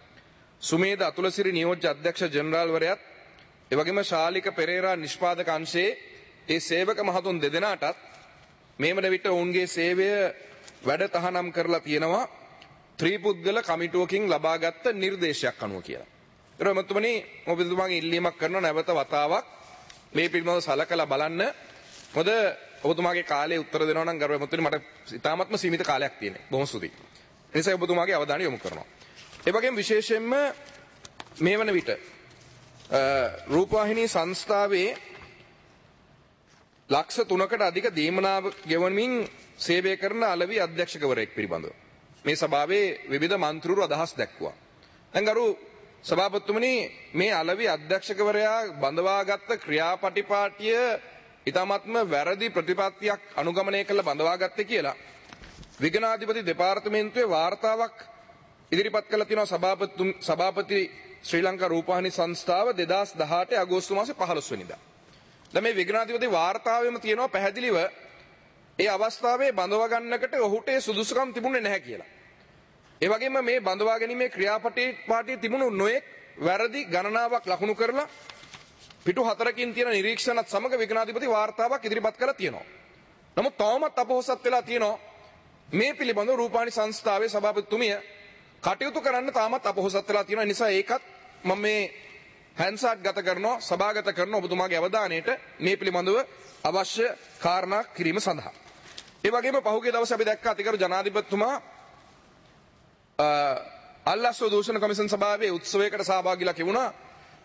සුමේද අතුලසිරි නියෝජ්‍ය අධ්‍යක්ෂ ජෙනරාල්වරයාත් ඒ වගේම ශාලික පෙරේරා නිෂ්පාදක අංශයේ ඒ සේවක මහතුන් දෙදෙනාටත් මේ වන විට ඔවුන්ගේ සේවය වැඩ තහනම් කරලා තියෙනවා ත්‍රිපුද්ගල කමිටුවකින් ලබාගත් නිර්දේශයක් අනුව කියලා. ඒතර මතුමනි ඔබතුමාගේ ඉල්ලීමක් කරන නැවත වතාවක් මේ පිළිබඳව සලකලා බලන්න. මොකද ඔබතුමාගේ කාලේ උත්තර දෙනවා නම් ගරු මතුමනි මට ඉතාමත්ම සීමිත කාලයක් තියෙනවා. බොහොම ස්තුතියි. ඒ නිසා ඔබතුමාගේ අවධානය යොමු කරනවා. ඒ වගේම විශේෂයෙන්ම මේ වන විට රූපවාහිනී සංස්ථාවේ ලක්ෂ 3කට අධික දීමනාව ගෙවමින් සේවය කරන අලවි අධ්‍යක්ෂකවරයෙක් පිළිබඳව මේ සභාවේ විවිධ මන්ත්‍රීවරු අදහස් දැක්වුවා. දැන් ගරු සභාපතිතුමනි මේ අලවි අධ්‍යක්ෂකවරයා බඳවාගත් ක්‍රියාපටිපාටිය ඊටාත්ම වැරදි ප්‍රතිපත්තියක් අනුගමනය කළ බඳවාගත්තේ කියලා විගණාධිපති දෙපාර්තමේන්තුවේ වාර්තාවක් ඉදිරිපත් කළ තියෙනවා සභාපති ශ්‍රී ලංකා රූපවාහිනී සංස්ථාව 2018 අගෝස්තු මාසේ 15 වෙනිදා. දැන් මේ විගණාධිපති වාර්තාවෙම තියෙනවා පැහැදිලිව ඒ අවස්ථාවේ බඳවා ගන්නකට ඔහුට සුදුසුකම් තිබුණේ නැහැ කියලා. ඒ වගේම මේ බඳවා ගැනීමේ ක්‍රියාපටිපාටියේ තිබුණු නොයෙක් වැරදි ගණනාවක් ලකුණු කරලා පිටු 4කින් තියෙන නිරීක්ෂණත් සමග විගණාධිපති වාර්තාවක් ඉදිරිපත් කරලා තියෙනවා. නමුත් තවමත් අපොහොසත් වෙලා තියෙනවා මේ පිළිබඳව රූපවාහිනී සංස්ථාවේ සභාපතිතුමිය කටයුතු කරන්න තාමත් අපොහොසත් වෙලා තියෙනවා. නිසා ඒකත් මම මේ හැන්සාට් ගත කරනවා සභාගත කරන ඔබතුමාගේ අවධානයට මේ පිළිබඳව අවශ්‍ය කාරණා කිරීම සඳහා. ඒ වගේම පහුගිය දවසේ අපි දැක්ක අතිගරු ජනාධිපතිතුමා අල්ලාස්ව දූෂණ කමිෂන් සභාවේ උත්සවයකට සහභාගීලා කිවුණා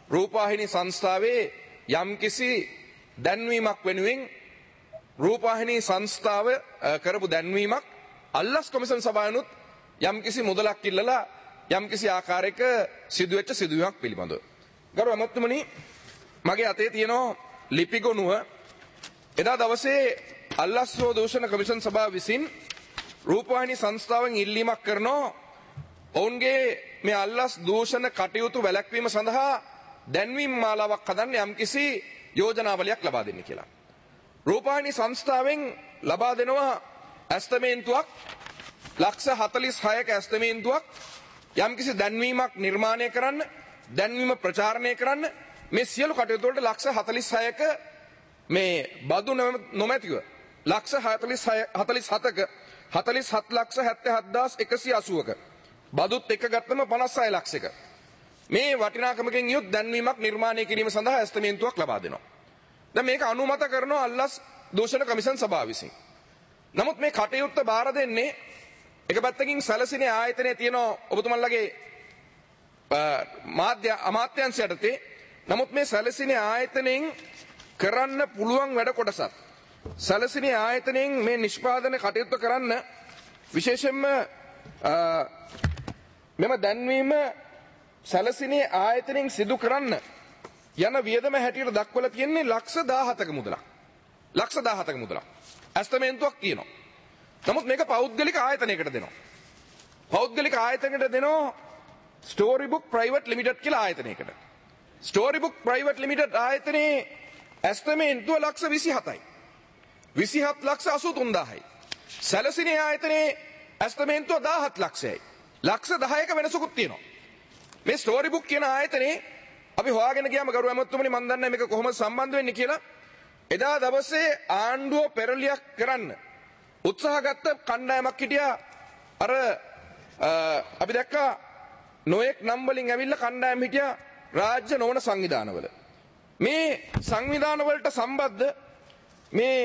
රූපවාහිනී සංස්ථාවේ යම්කිසි දැන්වීමක් වෙනුවෙන් රූපවාහිනී සංස්ථාව කරපු දැන්වීමක් අල්ලස් කොමිෂන් සභාවනුත් යම්කිසි මුදලක් ඉල්ලලා යම්කිසි ආකාරයක සිදුවෙච්ච සිදුවීමක් පිළිබඳව. ගරු ඇමතුමනි, මගේ අතේ තියෙනවා ලිපිගොනුව එදා දවසේ අල්ලස් දූෂණ කොමිෂන් සභාව විසින් රූපවාහිනී සංස්ථාවෙන් ඉල්ලීමක් කරනවා ඔවුන්ගේ මේ අල්ලස් දූෂණ කටයුතු වැළැක්වීම සඳහා දැන්වීම් මාලාවක් හදන්න යම්කිසි යෝජනාවලියක් ලබා දෙන්න කියලා. රූපවාහිනී සංස්ථාවෙන් ලබා දෙනවා ඇස්තමේන්තුවක් ලක්ෂ 46ක ඇස්තමේන්තුවක් යම්කිසි දැන්වීමක් නිර්මාණය කරන්න, දැන්වීම ප්‍රචාරණය කරන්න, මේ සියලු කටයුතු වලට ලක්ෂ 46ක මේ බදු නොමැතිව ලක්ෂ 47ක 47,77,180ක බදුත් එක ගත්තම 56 ලක්ෂයක මේ වටිනාකමකින් යුත් දැන්වීමක් නිර්මාණය කිරීම සඳහා ඇස්තමේන්තුවක් ලබා දෙනවා. දැන් මේක අනුමත කරනවා අල්ලස් දූෂණ කමිෂන් සභාව විසින්. නමුත් මේ කටයුත්ත බාර දෙන්නේ එක පැත්තකින් සැලසිනේ ආයතනයේ තියෙන ඔබතුමන්ලගේ අමාත්‍යාංශ යටතේ. නමුත් මේ සැලසිනේ ආයතනයෙන් කරන්න පුළුවන් වැඩ කොටසක් සැලසිනේ ආයතනයෙන් මේ නිෂ්පාදන කටයුත්ත කරන්න විශේෂයෙන්ම මෙම දැන්වීම සැලසිනේ ආයතනයෙන් සිදු කරන්න යන වියදම හැටියට දක්වලා තියෙන්නේ ලක්ෂ 17ක මුදලක්. ලක්ෂ 17ක මුදලක්. ඇස්තමේන්තුවක් තියෙනවා. නමුත් මේක පෞද්ගලික ආයතනයකට දෙනවා. පෞද්ගලික ආයතනයකට දෙනවා ස්ටෝරි බුක් ප්‍රයිවට් ලිමිටඩ් කියලා ආයතනයකට. ස්ටෝරි බුක් ප්‍රයිවට් ලිමිටඩ් ආයතනයේ ඇස්තමේන්තුව ලක්ෂ 27යි. 27,83,000යි. සැලසිනේ ආයතනයේ ඇස්තමේන්තුව 17 ලක්ෂයයි. ලක්ෂ 10ක වෙනසකුත් තියෙනවා. මේ ස්ටෝරි බුක් කියන ආයතනයේ අපි හොයාගෙන ගියාම ගරු ඇමතුමනි මම දන්නේ මේක කොහොමද සම්බන්ධ වෙන්නේ කියලා. එදා දවසේ ආණ්ඩුව පෙරලියක් කරන්න උත්සාහ ගත්ත කණ්ඩායමක් හිටියා. අර අපි දැක්කා නොඑක් නම් වලින් ඇවිල්ලා කණ්ඩායම් හිටියා රාජ්‍ය නොවන සංවිධානවල. මේ සංවිධානවලට සම්බන්ධ මේ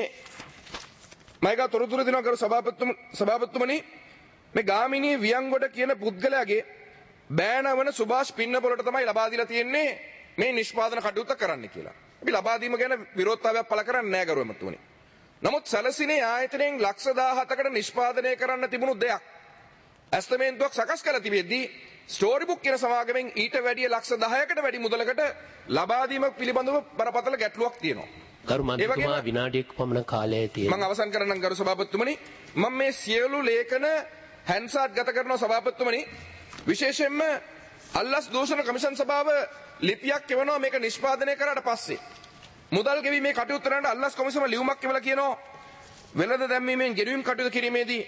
මයික තොරතුරු දෙනවා ගරු සභාපතිතුමනි. මේ ගාමිණී වියංගොඩ කියන පුද්ගලයාගේ බෑනවන සුභාෂ් පින්නපොළට තමයි ලබා දීලා තියෙන්නේ මේ නිෂ්පාදන කටයුත්ත කරන්න කියලා. අපි ලබා දීම ගැන විරෝධතාවයක් පළ කරන්නේ නැහැ ගරු ඇමතුමනි. නමුත් සැලසිනේ ආයතනයෙන් ලක්ෂ 17කට නිෂ්පාදනය කරන්න තිබුණු දෙයක් ඇස්තමේන්තුවක් සකස් කළ තිබෙද්දී ස්ටෝරි බුක් කියන සමාගමෙන් ඊට වැඩිය ලක්ෂ 10කට වැඩි මුදලකට ලබා දීම පිළිබඳව බරපතල ගැටලුවක් තියෙනවා. ගරු මන්ත්‍රීතුමා විනාඩියක් පමණ කාලය තියෙනවා. මම අවසන් කරන්නම් ගරු සභාපතිතුමනි. මම මේ සියලු ලේඛන හැන්සාට් ගත කරනවා සභාපතිතුමනි. විශේෂයෙන්ම අල්ලස් දූෂණ කමිෂන් සභාව ලිපියක් එවනවා මේක නිෂ්පාදනය කරාට පස්සේ. මුදල් ගෙවීමේ කටයුතු කරන අල්ලස් කොමිසම ලියුමක් එවලා කියනවා වෙළඳ දැන්වීමෙන් ගෙවීම් කටයුතු කිරීමේදී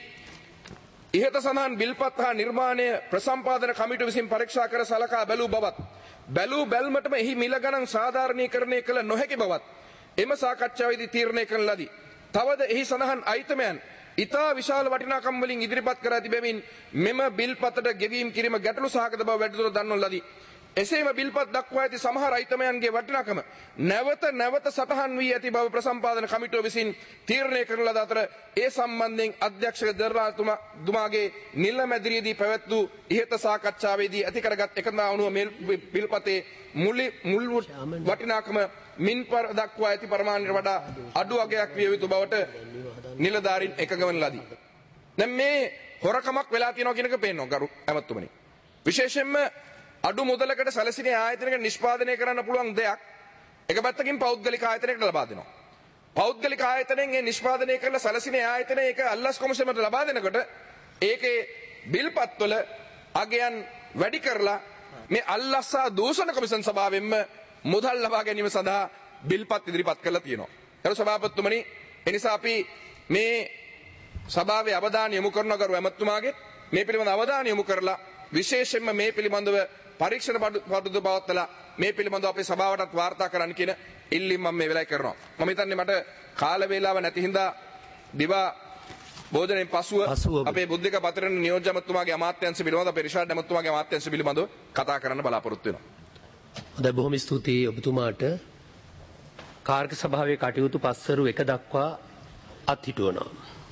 ඉහත සඳහන් බිල්පත් හා නිර්මාණය ප්‍රසම්පාදන කමිටුව විසින් පරීක්ෂා කර සලකා බැලූ බවත් බැලූ බැල්මටම එහි මිල ගණන් සාධාරණීකරණය කළ නොහැකි බවත් එම සාකච්ඡාවේදී තීරණය කරන ලදී. තවද එහි සඳහන් අයිතමයන් ඉතා විශාල වටිනාකම් වලින් ඉදිරිපත් කර ඇති බැවින් මෙම බිල්පතට ගෙවීම් කිරීම ගැටලු සහගත බව වැඩිදුර දන්වන ලදී. එසේම බිල්පත් දක්වා ඇති සමහර අයිතමයන්ගේ වටිනාකම නැවත සටහන් වී ඇති බව ප්‍රසම්පාදන කමිටුව විසින් තීරණය කරන ලද අතර ඒ සම්බන්ධයෙන් අධ්‍යක්ෂක දර්වාතුමාගේ නිල මැදිරියේදී පැවැත් වූ ඉහත සාකච්ඡාවේදී ඇති කරගත් එකදා අනුව මේ බිල්පතේ මුල් වටිනාකම මින් දක්වා ඇති ප්‍රමාණයට වඩා අඩු අගයක් විය යුතු බවට නිලධාරීන් එකඟ වන ලදී. දැන් මේ හොරකමක් වෙලා තියෙනවා කියන එක පේනවා ගරු ඇමතුමනි. විශේෂයෙන්ම අඩු මුදලකට සැලසිනේ ආයතනයක නිෂ්පාදනය කරන්න පුළුවන් දෙයක් එක පැත්තකින් පෞද්ගලික ආයතනයකට ලබා දෙනවා. පෞද්ගලික ආයතනයෙන් ඒ නිෂ්පාදනය කරලා සැලසිනේ ආයතනය ඒක අල්ලස් කොමිසමට ලබා දෙනකොට ඒකේ බිල්පත්වල අගයන් වැඩි කරලා මේ අල්ලස් සහ දූෂණ කොමිසම් සභාවෙන්ම මුදල් ලබා ගැනීම සඳහා බිල්පත් ඉදිරිපත් කරලා තියෙනවා. ගරු සභාපතිතුමනි, එනිසා අපි මේ සභාවේ අවධානය යොමු කරන ගරු ඇමතුමාගේ මේ පිළිබඳ අවධානය යොමු කරලා විශේෂයෙන්ම මේ පිළිබඳව පරීක්ෂණ පටුද පවත්වලා මේ පිළිබඳව අපේ සභාවටත් වාර්තා කරන්න කියන ඉල්ලීම මම මේ වෙලාවේ කරනවා. මම හිතන්නේ මට කාල වේලාව නැති හින්දා දිවා භෝජනයෙන් පසුව අපේ බුද්ධික පතරණ නියෝජ්‍ය ඇමතුමාගේ අමාත්‍යාංශ පිළිබඳව අපේ රිෂාඩ් ඇමතුමාගේ අමාත්‍යාංශ පිළිබඳව කතා කරන්න බලාපොරොත්තු වෙනවා. හොඳයි, බොහොම ස්තුතියි ඔබතුමාට. කාර්ක සභාවේ කටයුතු පස්වරු 1 දක්වා අත්හිටුවනවා.